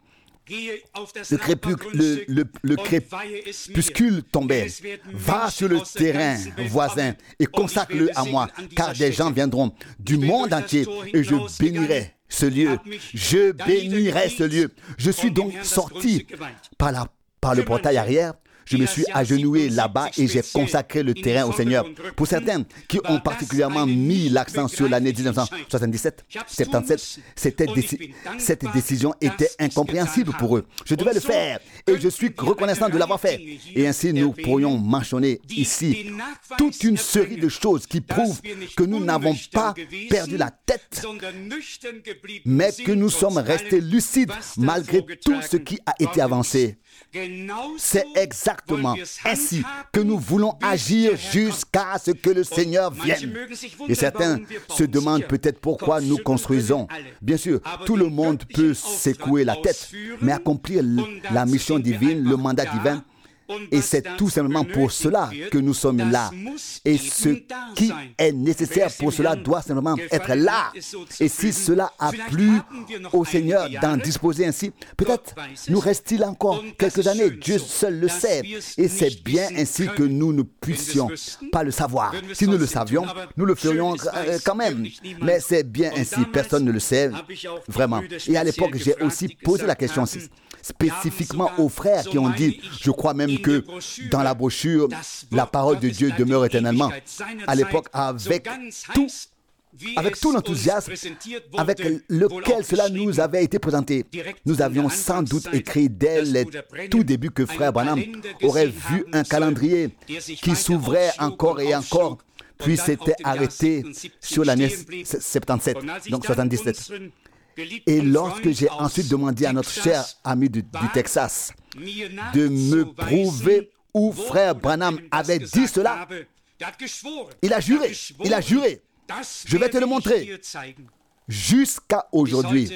Le, crépuc, le, le, le crépuscule tombait. Va sur le terrain voisin et consacre-le à moi, car des gens viendront du monde entier et je bénirai ce lieu. Je bénirai ce lieu. Je suis donc sorti par, la, par le portail arrière. Je me suis agenouillé là-bas et j'ai consacré le terrain au Seigneur. Pour certains qui ont particulièrement mis l'accent sur l'année dix-neuf cent soixante-dix-sept soixante-dix-sept, c'était déci- cette décision était incompréhensible pour eux. Je devais le faire et je suis reconnaissant de l'avoir fait. Et ainsi, nous pourrions mentionner ici toute une série de choses qui prouvent que nous n'avons pas perdu la tête, mais que nous sommes restés lucides malgré tout ce qui a été avancé. C'est exactement ainsi que nous voulons agir jusqu'à ce que le Seigneur vienne. Et certains se demandent peut-être pourquoi nous construisons. Bien sûr, tout le monde peut secouer la tête, mais accomplir la mission divine, le mandat divin, et c'est tout simplement pour cela que nous sommes là. Et ce qui est nécessaire pour cela doit simplement être là. Et si cela a plu au Seigneur d'en disposer ainsi, peut-être nous reste-t-il encore quelques années. Dieu seul le sait. Et c'est bien ainsi que nous ne puissions pas le savoir. Si nous le savions, nous le ferions quand même. Mais c'est bien ainsi. Personne ne le sait vraiment. Et à l'époque, j'ai aussi posé la question spécifiquement aux frères qui ont dit, je crois même que dans la brochure, la parole de Dieu demeure éternellement. À l'époque, avec tout, avec tout l'enthousiasme avec lequel cela nous avait été présenté, nous avions sans doute écrit dès les tout débuts que frère Branham aurait vu un calendrier qui s'ouvrait encore et encore, puis s'était arrêté sur l'année soixante-dix-sept, donc soixante-dix-sept. Et lorsque j'ai ensuite demandé à notre cher ami du, du Texas de me prouver où frère Branham avait dit cela, il a juré, il a juré, je vais te le montrer. Jusqu'à aujourd'hui,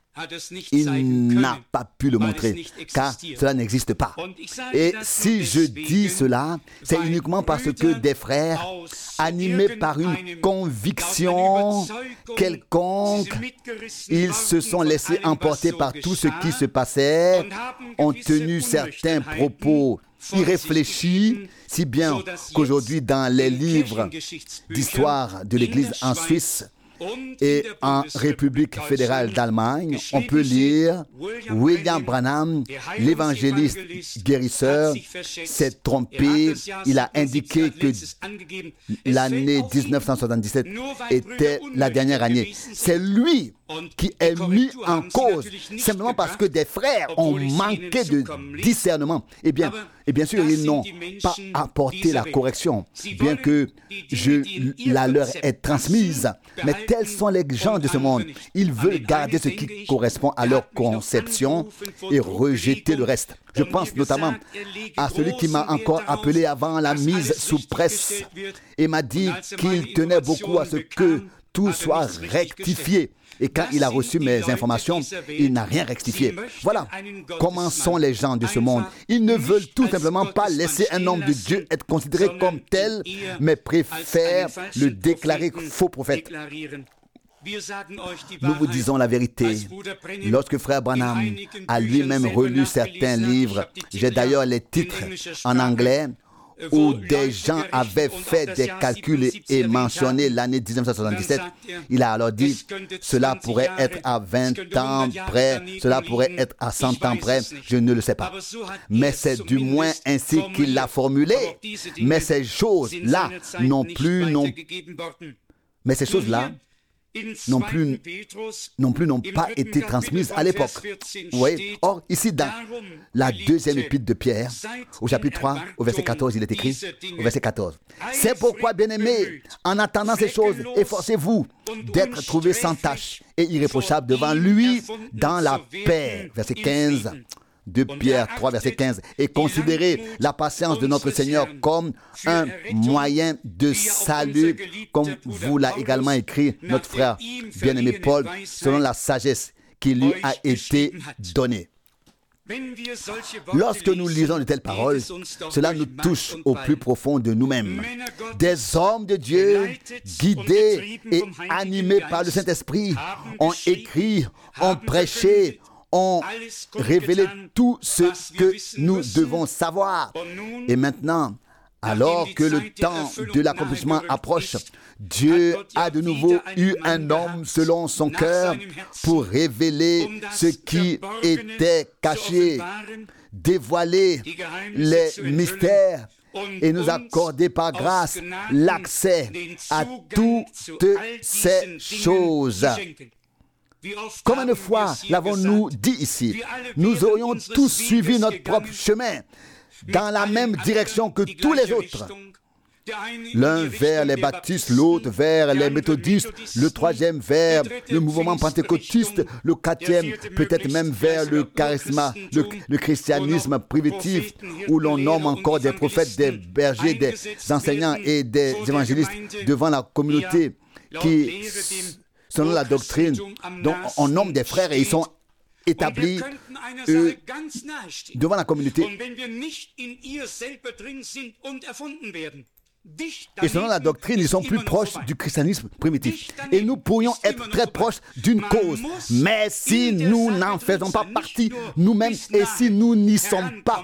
il n'a pas pu le montrer, car cela n'existe pas. Et si je dis cela, c'est uniquement parce que des frères, animés par une conviction quelconque, ils se sont laissés emporter par tout ce qui se passait, ont tenu certains propos irréfléchis, si bien qu'aujourd'hui, dans les livres d'histoire de l'Église en Suisse, et en République fédérale d'Allemagne, on peut lire William Branham, l'évangéliste guérisseur, s'est trompé. Il a indiqué que l'année dix-neuf cent soixante-dix-sept était la dernière année. C'est lui qui est mis en cause simplement parce que des frères ont manqué de discernement. Eh bien, et bien sûr, ils n'ont pas apporté la correction, bien que je la leur ai transmise. Mais tels sont les gens de ce monde. Ils veulent garder ce qui correspond à leur conception et rejeter le reste. Je pense notamment à celui qui m'a encore appelé avant la mise sous presse et m'a dit qu'il tenait beaucoup à ce que tout soit rectifié. Et quand il a reçu mes informations, il n'a rien rectifié. Voilà comment sont les gens de ce monde. Ils ne veulent tout simplement pas laisser un homme de Dieu être considéré comme tel, mais préfèrent le déclarer faux prophète. Nous vous disons la vérité. Lorsque Frère Branham a lui-même relu certains livres, j'ai d'ailleurs les titres en anglais, où des gens avaient fait des calculs et mentionné l'année dix-neuf cent soixante-dix-sept, il a alors dit, cela pourrait être à vingt ans près, cela pourrait être à cent ans près, je ne le sais pas. Mais c'est du moins ainsi qu'il l'a formulé. Mais ces choses-là non plus n'ont, mais ces choses-là non plus, non plus n'ont pas été transmises à l'époque. Oui. Or, ici, dans la deuxième épître de Pierre, au chapitre trois, au verset quatorze, il est écrit, au verset quatorze, « C'est pourquoi, bien-aimés, en attendant ces choses, efforcez-vous d'être trouvés sans tache et irréprochables devant lui dans la paix. » Verset quinze. de Pierre trois, verset quinze, et considérez la patience de notre Seigneur comme un moyen de salut, comme vous l'a également écrit notre frère bien-aimé Paul, selon la sagesse qui lui a été donnée. Lorsque nous lisons de telles paroles, cela nous touche au plus profond de nous-mêmes. Des hommes de Dieu, guidés et animés par le Saint-Esprit, ont écrit, ont prêché, ont révélé tout ce que nous devons savoir. Et maintenant, alors que le temps de l'accomplissement approche, Dieu a de nouveau eu un homme selon son cœur pour révéler ce qui était caché, dévoiler les mystères et nous accorder par grâce l'accès à toutes ces choses. Combien de fois l'avons-nous dit ici? Nous aurions tous suivi notre propre chemin dans la même direction que tous les autres. L'un vers les baptistes, l'autre vers les méthodistes, le troisième vers le mouvement pentecôtiste, le quatrième peut-être même vers le charisme, le, le christianisme primitif, où l'on nomme encore des prophètes, des bergers, des enseignants et des évangélistes devant la communauté qui, selon la doctrine, dont on nomme des frères et ils sont établis euh, devant la communauté. Et selon la doctrine, ils sont plus proches du christianisme primitif. Et nous pourrions être très proches d'une cause. Mais si nous n'en faisons pas partie nous-mêmes et si nous n'y sommes pas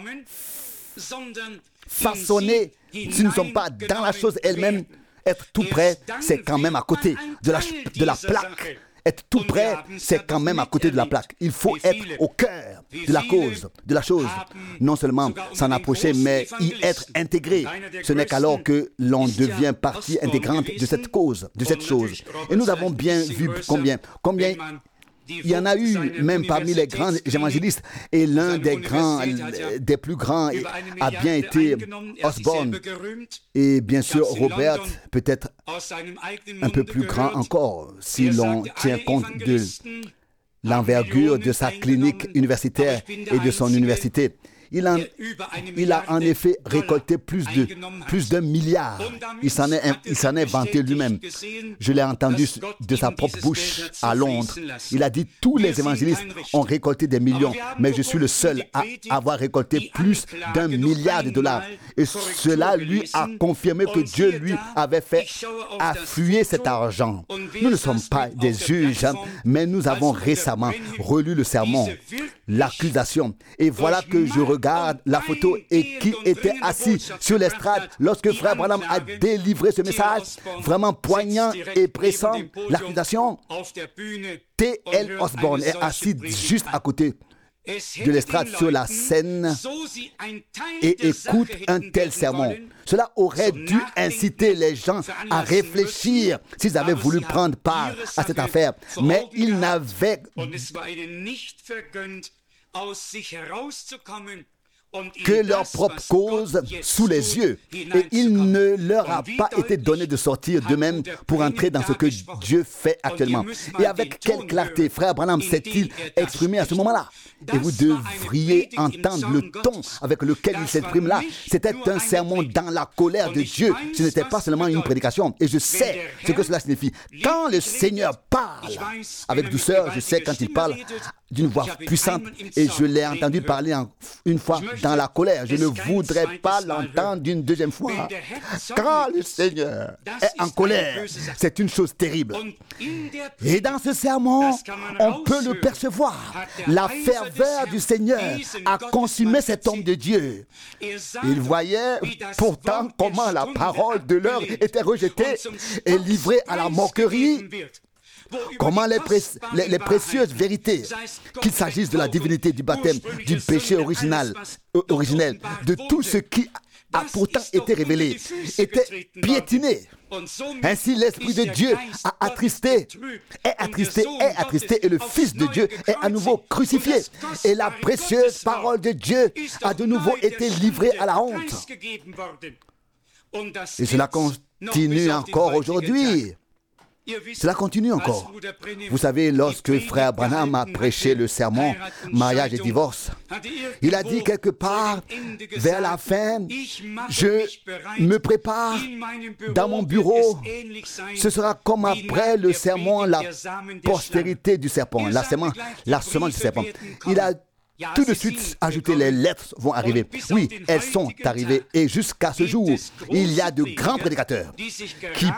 façonnés, si nous ne sommes pas dans la chose elle-même, être tout près, c'est quand même à côté de la, de la plaque. Être tout près, c'est quand même à côté de la plaque. Il faut être au cœur de la cause, de la chose. Non seulement s'en approcher, mais y être intégré. Ce n'est qu'alors que l'on devient partie intégrante de cette cause, de cette chose. Et nous avons bien vu combien, combien il y en a eu même parmi les grands évangélistes. Et l'un des grands, des plus grands a bien été Osborne. Et bien sûr, Robert, peut-être un peu plus grand encore, si l'on tient compte de l'envergure de sa clinique universitaire et de son université. Il, en, il a en effet récolté plus de plus d'un milliard. Il s'en est, il s'en est vanté lui-même. Je l'ai entendu de sa propre bouche à Londres. Il a dit, tous les évangélistes ont récolté des millions, mais je suis le seul à avoir récolté plus d'un milliard de dollars. Et cela lui a confirmé que Dieu lui avait fait affluer cet argent. Nous ne sommes pas des juges, hein, mais nous avons récemment relu le sermon, l'accusation. Et voilà que je regarde Regarde la photo et qui était assis sur l'estrade lorsque Frère Branham a délivré ce message vraiment poignant et pressant. L'accusation, T L Osborne est assis juste à côté de l'estrade sur la scène et écoutent un tel sermon. Cela aurait dû inciter les gens à réfléchir s'ils avaient voulu prendre part à cette affaire. Mais ils n'avaient que leur propre cause sous les yeux. Et il ne leur a pas été donné de sortir d'eux-mêmes pour entrer dans ce que Dieu fait actuellement. Et avec quelle clarté frère Branham s'est-il exprimé à ce moment-là? Et vous devriez entendre le ton avec lequel il s'exprime là. C'était un sermon dans la colère de Dieu. Ce n'était pas seulement une prédication. Et je sais ce que cela signifie. Quand le Seigneur parle avec douceur, je sais quand il parle d'une voix puissante, et je l'ai entendu parler en, une fois dans la colère. Je ne voudrais pas l'entendre d'une deuxième fois. Quand le Seigneur est en colère, c'est une chose terrible. Et dans ce sermon, on peut le percevoir. La ferveur du Seigneur a consumé cet homme de Dieu. Il voyait pourtant comment la parole de l'heure était rejetée et livrée à la moquerie. Comment les, pré les, les précieuses vérités, qu'il s'agisse de la divinité du baptême, du péché original, euh, originel, de tout ce qui a pourtant été révélé, étaient piétinées. Ainsi, l'Esprit de Dieu a attristé, est attristé, est attristé, et le Fils de Dieu est à nouveau crucifié. Et la précieuse parole de Dieu a de nouveau été livrée à la honte. Et cela continue encore aujourd'hui. Cela continue encore. Vous savez, lorsque frère Branham a prêché le sermon mariage et divorce, il a dit quelque part vers la fin, je me prépare dans mon bureau, ce sera comme après le sermon, la postérité du serpent, la semence, la semence du serpent. Il a tout de suite ajouté, les lettres vont arriver. Oui, elles sont arrivées, et jusqu'à ce jour, il y a de grands prédicateurs qui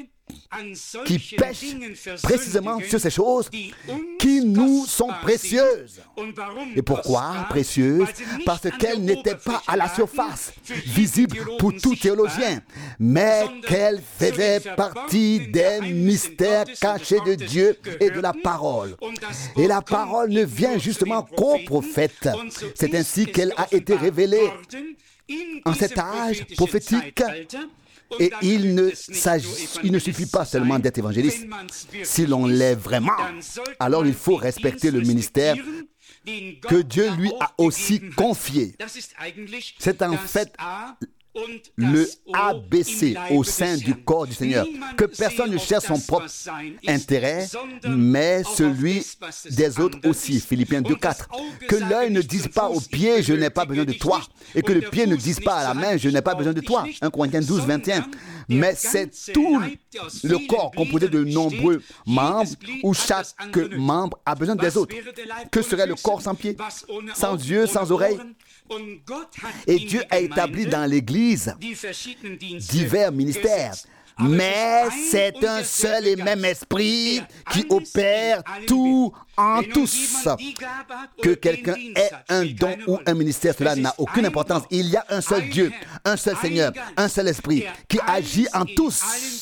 qui pêchent précisément sur ces choses qui nous sont précieuses. Et pourquoi précieuses? Parce qu'elles n'étaient pas à la surface, visibles pour tout théologien, mais qu'elles faisaient partie des mystères cachés de Dieu et de la parole. Et la parole ne vient justement qu'au prophète. C'est ainsi qu'elle a été révélée en cet âge prophétique. Et il ne, il ne suffit pas seulement d'être évangéliste. Si l'on l'est vraiment, alors il faut respecter le ministère que Dieu lui a aussi confié. C'est en fait le A B C au sein du corps du Seigneur. Que personne ne cherche son propre intérêt, mais celui des autres aussi. Philippiens deux quatre. Que l'œil ne dise pas au pied, je n'ai pas besoin de toi. Et que le pied ne dise pas à la main, je n'ai pas besoin de toi. un Corinthiens douze vingt et un. Mais c'est tout le corps composé de nombreux membres où chaque membre a besoin des autres. Que serait le corps sans pied, sans yeux, sans oreilles? Et Dieu a établi dans l'Église divers ministères. Mais c'est un seul et même esprit qui opère tout en tous. Que quelqu'un ait un don ou un ministère, cela n'a aucune importance. Il y a un seul Dieu, un seul Seigneur, un seul esprit qui agit en tous.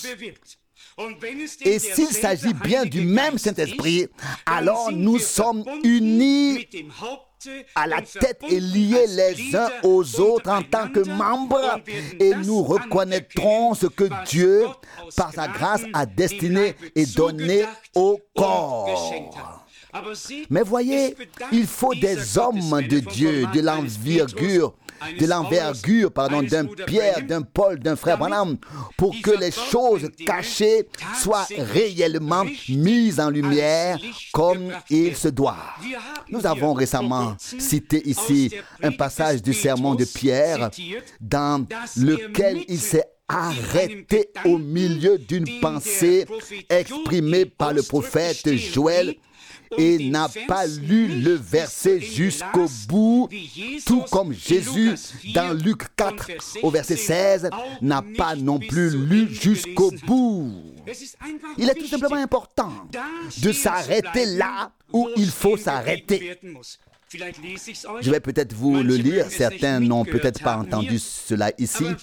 Et s'il s'agit bien du même Saint-Esprit, alors nous sommes unis à la tête et liés les uns aux autres en tant que membres, et nous reconnaîtrons ce que Dieu, par sa grâce, a destiné et donné au corps. Mais voyez, il faut des hommes de Dieu, de l'envergure, de l'envergure, pardon, d'un Pierre, d'un Paul, d'un frère Branham, pour que les choses cachées soient réellement mises en lumière comme il se doit. Nous avons récemment cité ici un passage du sermon de Pierre dans lequel il s'est arrêté au milieu d'une pensée exprimée par le prophète Joël et n'a pas lu le verset jusqu'au bout, tout comme Jésus dans Luc quatre au verset seize n'a pas non plus lu jusqu'au bout. Il est tout simplement important de s'arrêter là où il faut s'arrêter. Je vais peut-être vous le lire, certains n'ont peut-être pas entendu cela ici,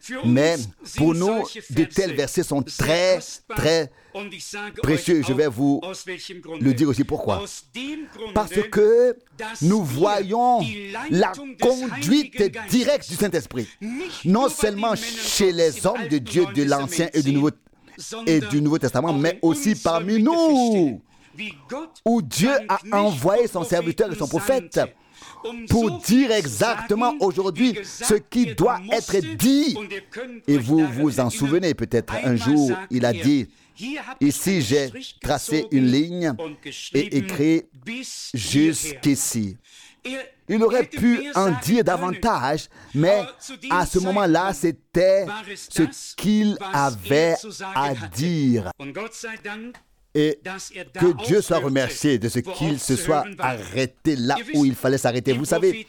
Mais pour nous, de tels versets sont très, très précieux. Je vais vous le dire aussi pourquoi. Parce que nous voyons la conduite directe du Saint-Esprit. Non seulement chez les hommes de Dieu de l'Ancien et du Nouveau, et du Nouveau Testament, mais aussi parmi nous, où Dieu a envoyé son serviteur et son prophète pour dire exactement aujourd'hui ce qui doit être dit. Et vous vous en souvenez peut-être, un jour, il a dit, ici j'ai tracé une ligne et écrit jusqu'ici. Il aurait pu en dire davantage, mais à ce moment-là, c'était ce qu'il avait à dire. Et que Dieu soit remercié de ce qu'il se soit arrêté là où il fallait s'arrêter. Vous savez,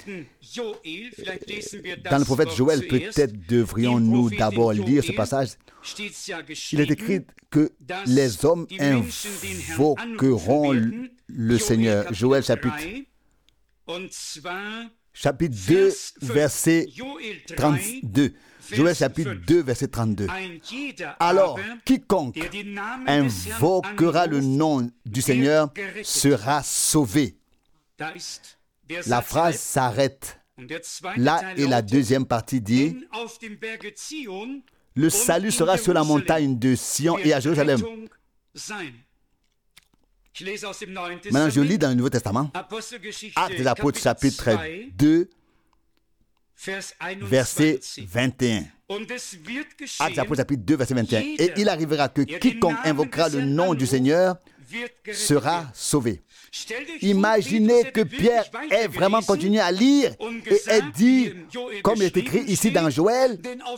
dans le prophète Joël, peut-être devrions-nous d'abord lire ce passage. Il est écrit que les hommes invoqueront le Seigneur. Joël chapitre, chapitre deux, verset trente-deux. Joël chapitre deux, verset trente-deux. Alors, quiconque invoquera le nom du Seigneur sera sauvé. La phrase s'arrête là et la deuxième partie dit, le salut sera sur la montagne de Sion et à Jérusalem. Maintenant, je lis dans le Nouveau Testament, Actes des Apôtres chapitre deux, verset vingt et un. Actes des Apôtres chapitre deux, verset vingt et un. Et il arrivera que quiconque invoquera le nom du Seigneur sera sauvé. Imaginez que Pierre ait vraiment continué à lire et ait dit, comme il est écrit ici dans Joël,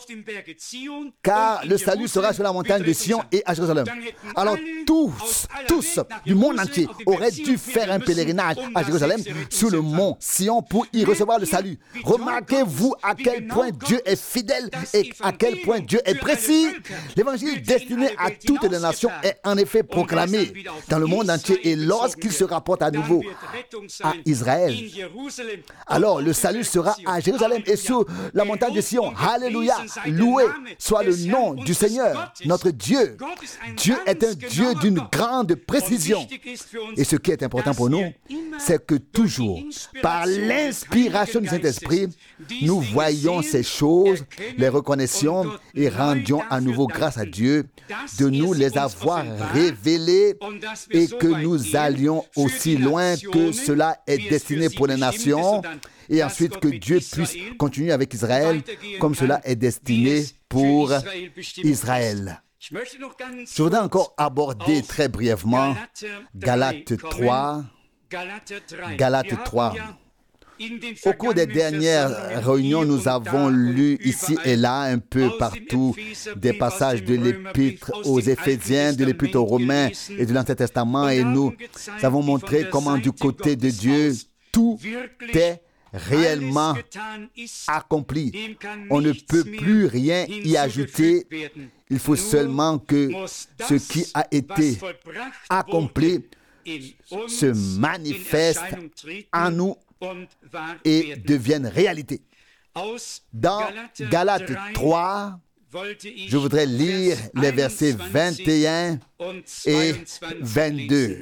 car le salut sera sur la montagne de Sion et à Jérusalem. Alors tous, tous du monde entier auraient dû faire un pèlerinage à Jérusalem sous le mont Sion pour y recevoir le salut. Remarquez-vous à quel point Dieu est fidèle et à quel point Dieu est précis. L'évangile destiné à toutes les nations est en effet proclamé dans le monde entier et lorsqu'il se rapporte à nouveau à Israël, alors le salut sera à Jérusalem et sur la montagne de Sion. Alléluia, loué soit le nom du Seigneur, notre Dieu. Dieu est un Dieu d'une grande précision. Et ce qui est important pour nous, c'est que toujours, par l'inspiration du Saint-Esprit, nous voyons ces choses, les reconnaissions et rendions à nouveau grâce à Dieu de nous les avoir révélées et que nous allions aussi loin que cela est destiné pour les nations et ensuite que Dieu puisse continuer avec Israël comme cela est destiné pour Israël. Je voudrais encore aborder très brièvement Galates trois. Galates trois. Au cours des dernières réunions, nous avons lu ici et là, un peu partout, des passages de l'Épître aux Éphésiens, de l'Épître aux Romains et de l'Ancien Testament, et nous avons montré comment du côté de Dieu, tout est réellement accompli. On ne peut plus rien y ajouter. Il faut seulement que ce qui a été accompli se manifeste en nous et deviennent réalité. Dans Galates trois, je voudrais lire les versets vingt et un et vingt-deux.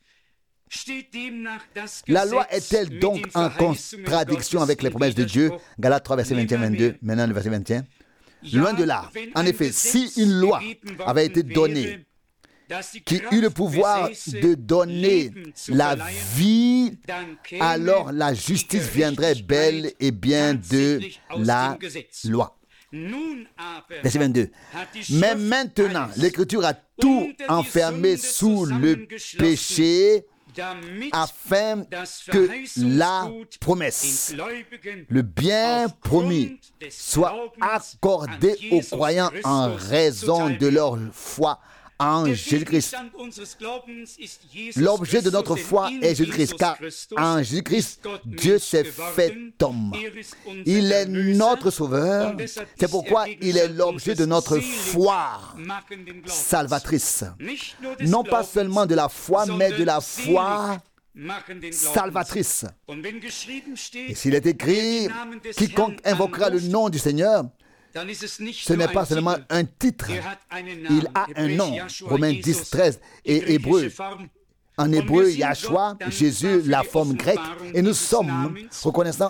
La loi est-elle donc en contradiction avec les promesses de Dieu? Galates trois, verset vingt et un vingt-deux. Maintenant le verset vingt et un. Loin de là. En effet, si une loi avait été donnée qui eut le pouvoir de donner la vie, alors la justice viendrait bel et bien de la loi. Verset vingt-deux. Mais maintenant, l'Écriture a tout enfermé sous le péché afin que la promesse, le bien promis, soit accordé aux croyants en raison de leur foi en Jésus-Christ. L'objet de notre foi est Jésus-Christ, car en Jésus-Christ, Dieu s'est fait homme. Il est notre sauveur, c'est pourquoi il est l'objet de notre foi salvatrice. Non pas seulement de la foi, mais de la foi salvatrice. Et s'il est écrit, quiconque invoquera le nom du Seigneur ce n'est pas seulement un titre, il a un nom. Romains dix, treize et Hébreu. En hébreu, Yahshua, Jésus, la forme grecque. Et nous sommes reconnaissants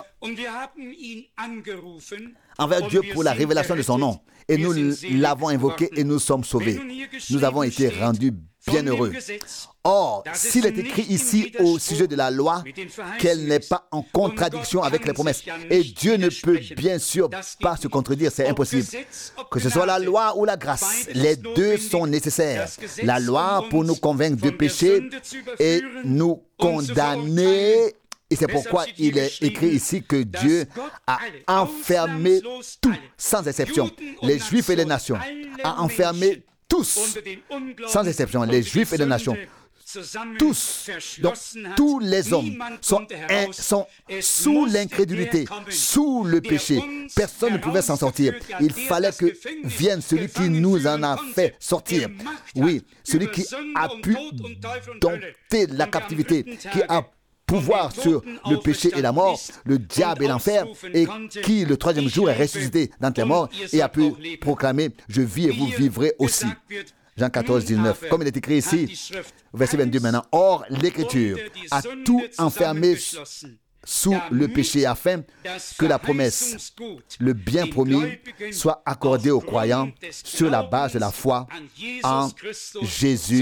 envers Dieu pour la révélation de son nom. Et nous l'avons invoqué et nous sommes sauvés. Nous avons été rendus bienheureux. Or, s'il est écrit ici au sujet de la loi qu'elle n'est pas en contradiction avec les promesses, et Dieu ne peut bien sûr pas se contredire, c'est impossible. Que ce soit la loi ou la grâce, les deux sont nécessaires. La loi pour nous convaincre de péché et nous condamner. Et c'est pourquoi il est écrit ici que Dieu a enfermé tout, sans exception, les Juifs et les nations, a enfermé tous, sans exception, les Juifs et les nations. Tous, donc tous les hommes sont, un, sont sous l'incrédulité, sous le péché. Personne ne pouvait s'en sortir. Il fallait que vienne celui qui nous en a fait sortir. Oui, celui qui a pu dompter la captivité, qui a pouvoir sur le péché et la mort, le diable et l'enfer, et qui le troisième jour est ressuscité d'entre les morts et a pu proclamer « Je vis et vous vivrez aussi ». Jean quatorze, dix-neuf. Comme il est écrit ici, verset vingt-deux maintenant. « Or, l'Écriture a tout enfermé sous le péché afin que la promesse, le bien promis, soit accordée aux croyants sur la base de la foi en Jésus-Christ. »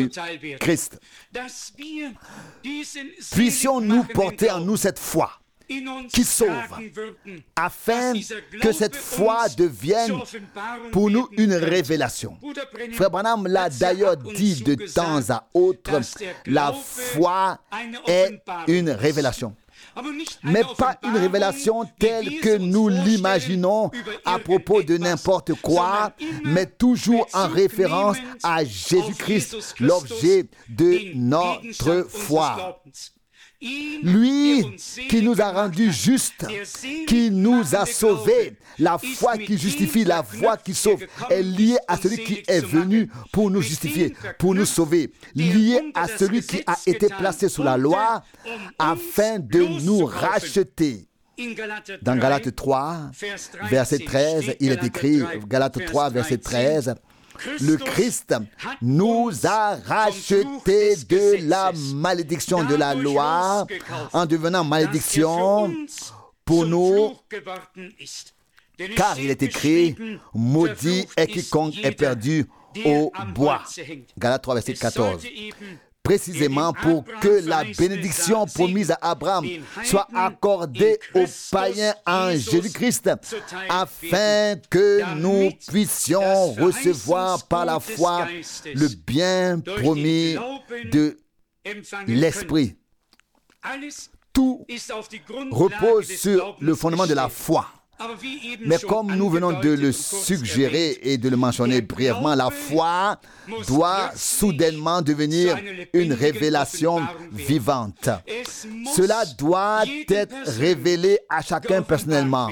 Puissions-nous porter en nous cette foi qui sauve, afin que cette foi devienne pour nous une révélation. Frère Branham l'a d'ailleurs dit de temps à autre, la foi est une révélation. Mais pas une révélation telle que nous l'imaginons à propos de n'importe quoi, mais toujours en référence à Jésus-Christ, l'objet de notre foi. Lui qui nous a rendus justes, qui nous a sauvés, la foi qui justifie, la foi qui sauve, est liée à celui qui est venu pour nous justifier, pour nous sauver, liée à celui qui a été placé sous la loi afin de nous racheter. Dans Galates trois, verset treize, il est écrit, Galates trois, verset treize, le Christ nous a rachetés de la malédiction de la loi en devenant malédiction pour nous, car il est écrit, maudit est quiconque est perdu au bois. Galates trois, verset quatorze. Précisément pour que la bénédiction promise à Abraham soit accordée aux païens en Jésus-Christ, afin que nous puissions recevoir par la foi le bien promis de l'Esprit. Tout repose sur le fondement de la foi. Mais comme nous venons de le suggérer et de le mentionner brièvement, la foi doit soudainement devenir une révélation vivante. Cela doit être révélé à chacun personnellement.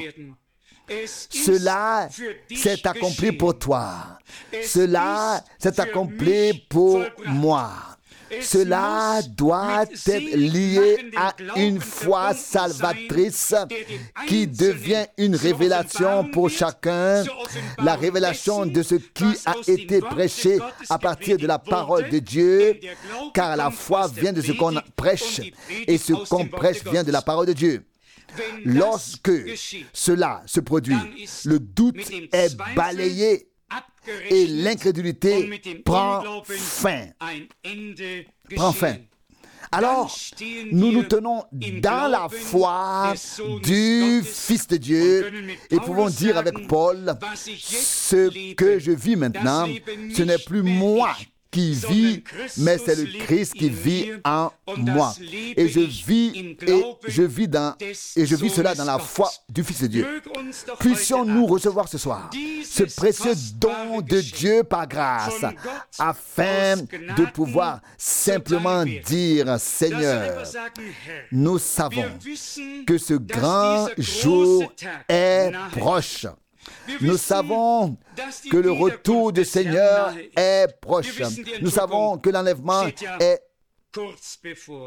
Cela s'est accompli pour toi. Cela s'est accompli pour moi. Cela doit être lié à une foi salvatrice qui devient une révélation pour chacun, la révélation de ce qui a été prêché à partir de la parole de Dieu, car la foi vient de ce qu'on prêche et ce qu'on prêche vient de la parole de Dieu. Lorsque cela se produit, le doute est balayé et l'incrédulité prend fin. Prend fin. Alors, nous nous tenons dans la foi du Fils de Dieu et pouvons dire avec Paul, ce que je vis maintenant, ce n'est plus moi qui vit, mais c'est le Christ qui vit en moi. Et je vis et je vis dans et je vis cela dans la foi du Fils de Dieu. Puissions-nous recevoir ce soir ce précieux don de Dieu par grâce, afin de pouvoir simplement dire, Seigneur, nous savons que ce grand jour est proche. Nous savons que le retour du Seigneur est proche. Nous savons que l'enlèvement est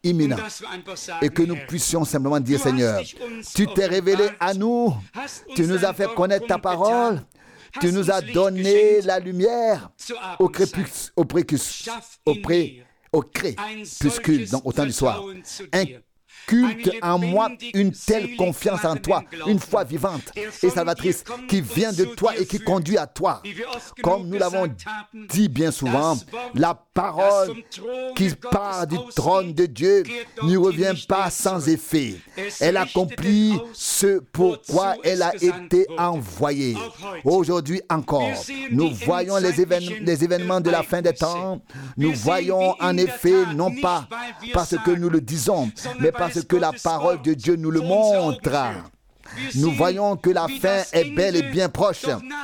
imminent. Et que nous puissions simplement dire, Seigneur, tu t'es révélé à nous, tu nous as fait connaître ta parole, tu nous as donné la lumière au crépuscule, au précus, au pré, au crépuscule, donc au temps du soir. Un culte en moi, une telle confiance en toi, une foi vivante et salvatrice qui vient de toi et qui conduit à toi. Comme nous l'avons dit bien souvent, la parole qui part du trône de Dieu ne revient pas sans effet. Elle accomplit ce pourquoi elle a été envoyée. Aujourd'hui encore, nous voyons les, évén- les événements de la fin des temps. Nous voyons en effet, non pas parce que nous le disons, mais parce que la parole de Dieu nous le montre. Nous voyons que la fin est bel et bien proche.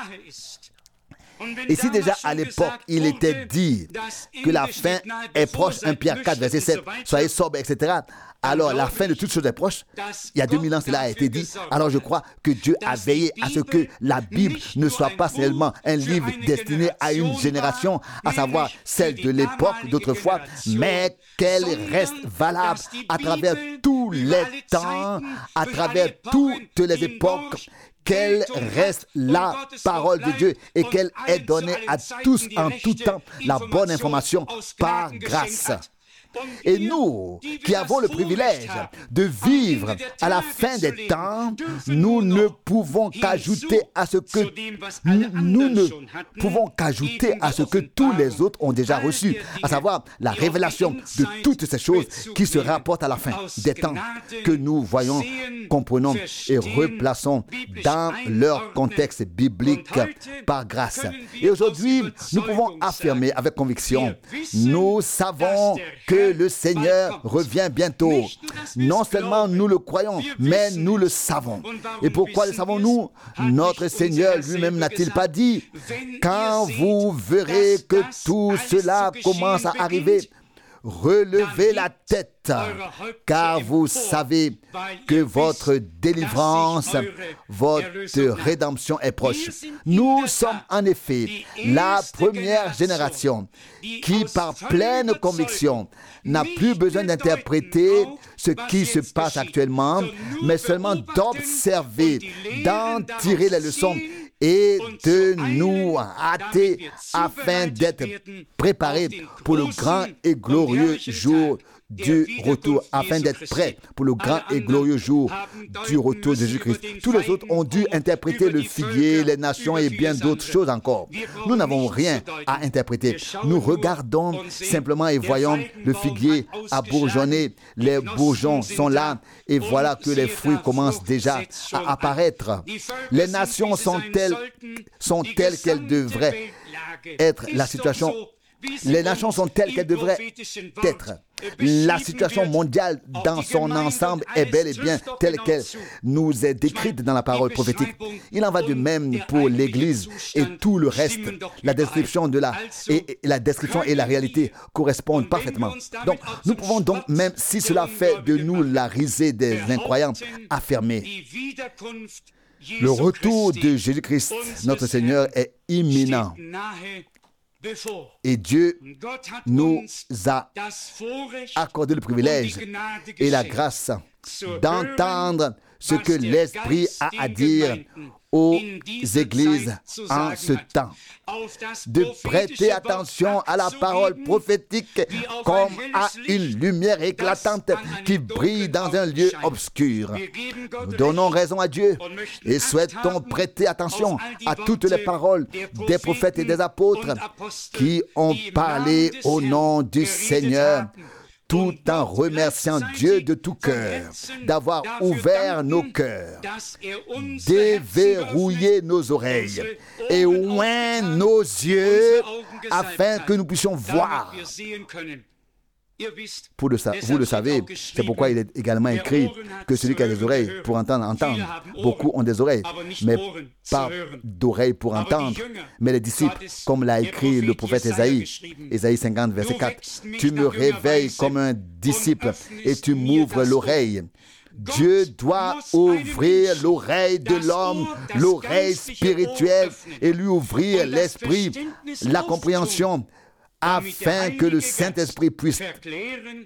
Et si déjà à l'époque il était dit que la fin est proche, un Pierre quatre, verset sept, soyez sobres, et cetera, alors la fin de toutes choses est proche. Il y a deux mille ans, cela a été dit. Alors je crois que Dieu a veillé à ce que la Bible ne soit pas seulement un livre destiné à une génération, à savoir celle de l'époque d'autrefois, mais qu'elle reste valable à travers tous les temps, à travers toutes les époques, qu'elle reste la parole de Dieu et qu'elle est donnée à tous en tout temps la bonne information par grâce. Et nous, qui avons le privilège de vivre à la fin des temps, nous ne pouvons qu'ajouter à ce que nous, nous ne pouvons qu'ajouter à ce que tous les autres ont déjà reçu, à savoir la révélation de toutes ces choses qui se rapportent à la fin des temps, que nous voyons, comprenons et replaçons dans leur contexte biblique par grâce. Et aujourd'hui, nous pouvons affirmer avec conviction, nous savons que le Seigneur revient bientôt. Non seulement nous le croyons, mais nous le savons. Et pourquoi le savons-nous? Notre Seigneur lui-même n'a-t-il pas dit, quand vous verrez que tout cela commence à arriver, relevez la tête, car vous savez que votre délivrance, votre rédemption est proche. Nous sommes en effet la première génération qui, par pleine conviction, n'a plus besoin d'interpréter ce qui se passe actuellement, mais seulement d'observer, d'en tirer les leçons et de nous hâter afin d'être préparés pour le grand et glorieux jour du retour, afin d'être prêts pour le grand et glorieux jour du retour de Jésus-Christ. Tous les autres ont dû interpréter le figuier, les nations et bien d'autres choses encore. Nous n'avons rien à interpréter. Nous regardons simplement et voyons le figuier à bourgeonner. Les bourgeons sont là et voilà que les fruits commencent déjà à apparaître. Les nations sont telles, sont telles qu'elles devraient être. La situation Les nations sont telles qu'elles devraient être. La situation mondiale dans son ensemble est bel et bien telle qu'elle nous est décrite dans la parole prophétique. Il en va de même pour l'Église et tout le reste. La description, de la, et, et la description et la réalité correspondent parfaitement. Donc, nous pouvons donc, même si cela fait de nous la risée des incroyants, affirmer le retour de Jésus-Christ, notre Seigneur, est imminent. Et Dieu nous a accordé le privilège et la grâce d'entendre ce que l'Esprit a à dire aux églises en ce temps, de prêter attention à la parole prophétique comme à une lumière éclatante qui brille dans un lieu obscur. Nous donnons raison à Dieu et souhaitons prêter attention à toutes les paroles des prophètes et des apôtres qui ont parlé au nom du Seigneur, tout en remerciant Dieu de tout cœur d'avoir ouvert nos cœurs, déverrouillé nos oreilles et oint nos yeux afin que nous puissions voir. Pour le, vous le savez, c'est pourquoi il est également écrit que celui qui a des oreilles pour entendre, entende. Beaucoup ont des oreilles, mais pas d'oreilles pour entendre. Mais les disciples, comme l'a écrit le prophète Ésaïe, Ésaïe cinquante, verset quatre, « Tu me réveilles comme un disciple et tu m'ouvres l'oreille. » Dieu doit ouvrir l'oreille de l'homme, l'oreille spirituelle, et lui ouvrir l'esprit, la compréhension, afin que le Saint-Esprit puisse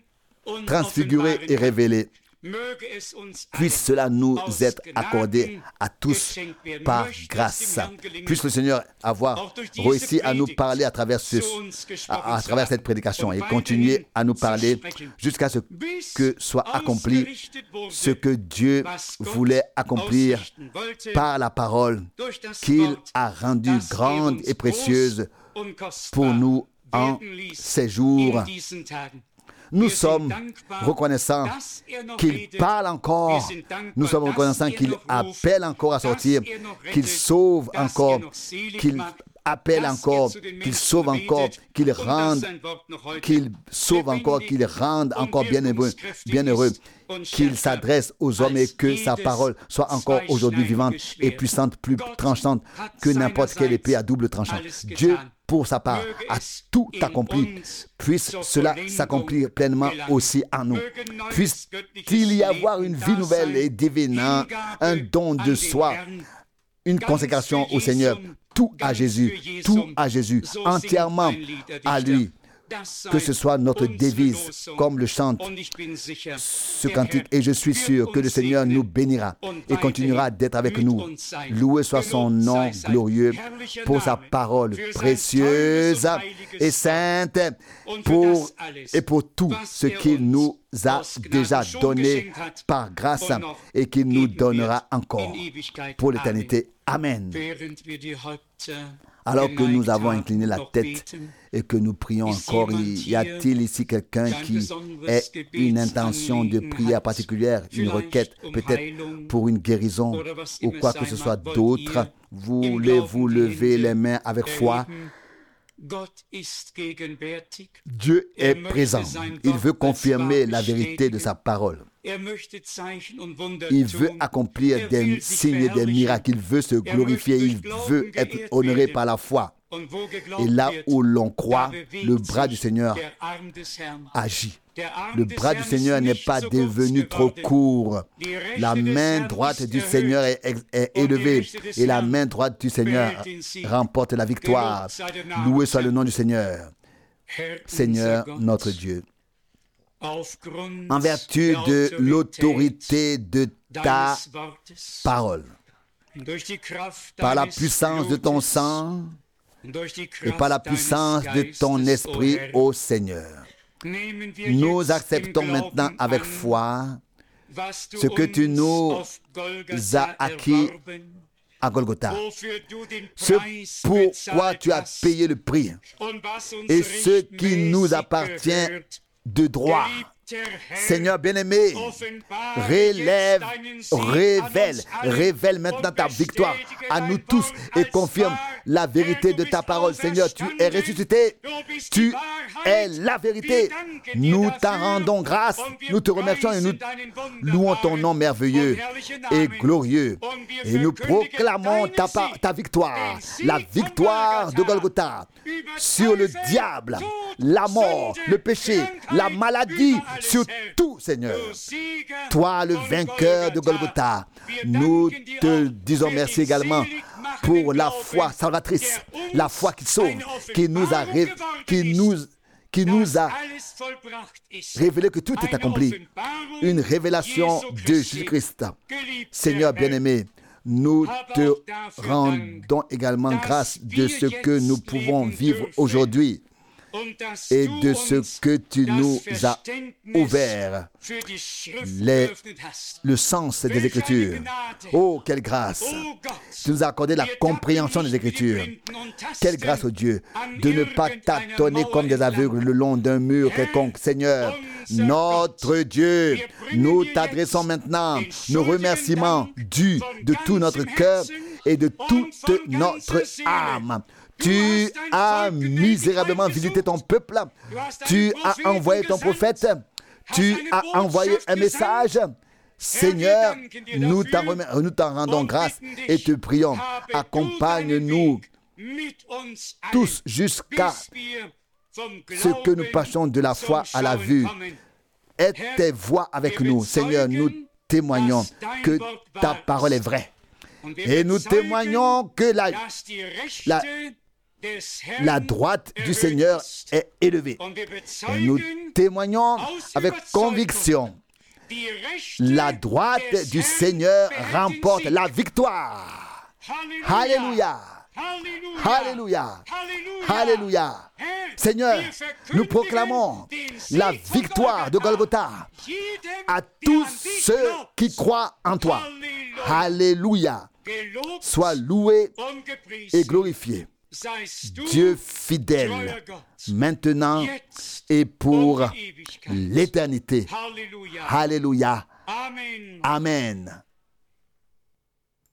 transfiguré et révélé. Puisse cela nous être accordé à tous par grâce. Puisse le Seigneur avoir réussi à nous parler à travers, ce, à, à travers cette prédication et continuer à nous parler jusqu'à ce que soit accompli ce que Dieu voulait accomplir par la parole qu'il a rendue grande et précieuse pour nous en ces jours. Nous sommes reconnaissants qu'il parle encore. Nous sommes reconnaissants qu'il appelle encore à sortir, qu'il sauve encore, qu'il appelle encore, qu'il sauve encore, qu'il rende, qu'il sauve encore, qu'il rende encore bienheureux, bienheureux, qu'il s'adresse aux hommes et que sa parole soit encore aujourd'hui vivante et puissante, plus tranchante que n'importe quelle épée à double tranchant. Dieu, pour sa part, a tout accompli. Puisse cela s'accomplir pleinement aussi en nous. Puisse-t-il y avoir une vie nouvelle et divine, un don de soi, une consécration au Seigneur, tout à Jésus, tout à Jésus, entièrement à lui. Que ce soit notre devise, comme le chante ce cantique. Et je suis sûr que le Seigneur nous bénira et continuera d'être avec nous. Loué soit son nom glorieux pour sa parole précieuse et sainte pour, et pour tout ce qu'il nous a déjà donné par grâce et qu'il nous donnera encore pour l'éternité. Amen. Alors que nous avons incliné la tête et que nous prions encore, y a-t-il ici quelqu'un qui ait une intention de prière particulière, une requête, peut-être pour une guérison ou quoi que ce soit d'autre? Voulez-vous lever les mains avec foi? Dieu est présent. Il veut confirmer la vérité de sa parole. Il veut accomplir des signes et des miracles. Il veut se glorifier. Il veut être honoré par la foi. Et là où l'on croit, le bras du Seigneur agit. Le bras du Seigneur n'est pas devenu trop court. La main droite du Seigneur est, est élevée et la main droite du Seigneur remporte la victoire. Loué soit le nom du Seigneur. Seigneur notre Dieu, en vertu de l'autorité de ta parole, par la puissance de ton sang et par la puissance de ton esprit, ô Seigneur, nous acceptons maintenant avec foi ce que tu nous as acquis à Golgotha, ce pourquoi tu as payé le prix et ce qui nous appartient de droit. Seigneur bien-aimé, relève, révèle, révèle maintenant ta victoire à nous tous et confirme la vérité de ta parole. Seigneur, tu es ressuscité, tu es la vérité. Nous t'en rendons grâce, nous te remercions et nous louons ton nom merveilleux et glorieux. Et nous proclamons ta, ta victoire, la victoire de Golgotha sur le diable, la mort, le péché, la maladie, sur tout, Seigneur. Toi, le vainqueur de Golgotha, nous te disons merci également pour la foi salvatrice, la foi qui sauve, qui nous a, ré... qui nous... qui nous a révélé que tout est accompli. Une révélation de Jésus-Christ. Seigneur bien-aimé, nous te rendons également grâce de ce que nous pouvons vivre aujourd'hui et de ce que tu nous as ouvert, les, le sens des Écritures. Oh, quelle grâce! Tu nous as accordé la compréhension des Écritures. Quelle grâce, au Dieu, de ne pas tâtonner comme des aveugles le long d'un mur quelconque. Seigneur, notre Dieu, nous t'adressons maintenant nos remerciements dus de tout notre cœur et de toute notre âme. Tu as misérablement visité ton peuple. Tu as envoyé ton prophète. Tu as envoyé un message. Seigneur, nous t'en, remer- nous t'en rendons grâce et te prions. Accompagne-nous tous jusqu'à ce que nous passions de la foi à la vue. Aie tes voix avec nous. Seigneur, nous témoignons que ta parole est vraie. Et nous témoignons que la, la la droite du Seigneur est élevée. Et nous témoignons avec conviction. La droite du Seigneur remporte la victoire. Alléluia. Alléluia. Alléluia. Seigneur, nous proclamons la victoire de Golgotha à tous ceux qui croient en toi. Alléluia. Sois loué et glorifié, Dieu fidèle, maintenant et pour l'éternité. Alléluia. Amen.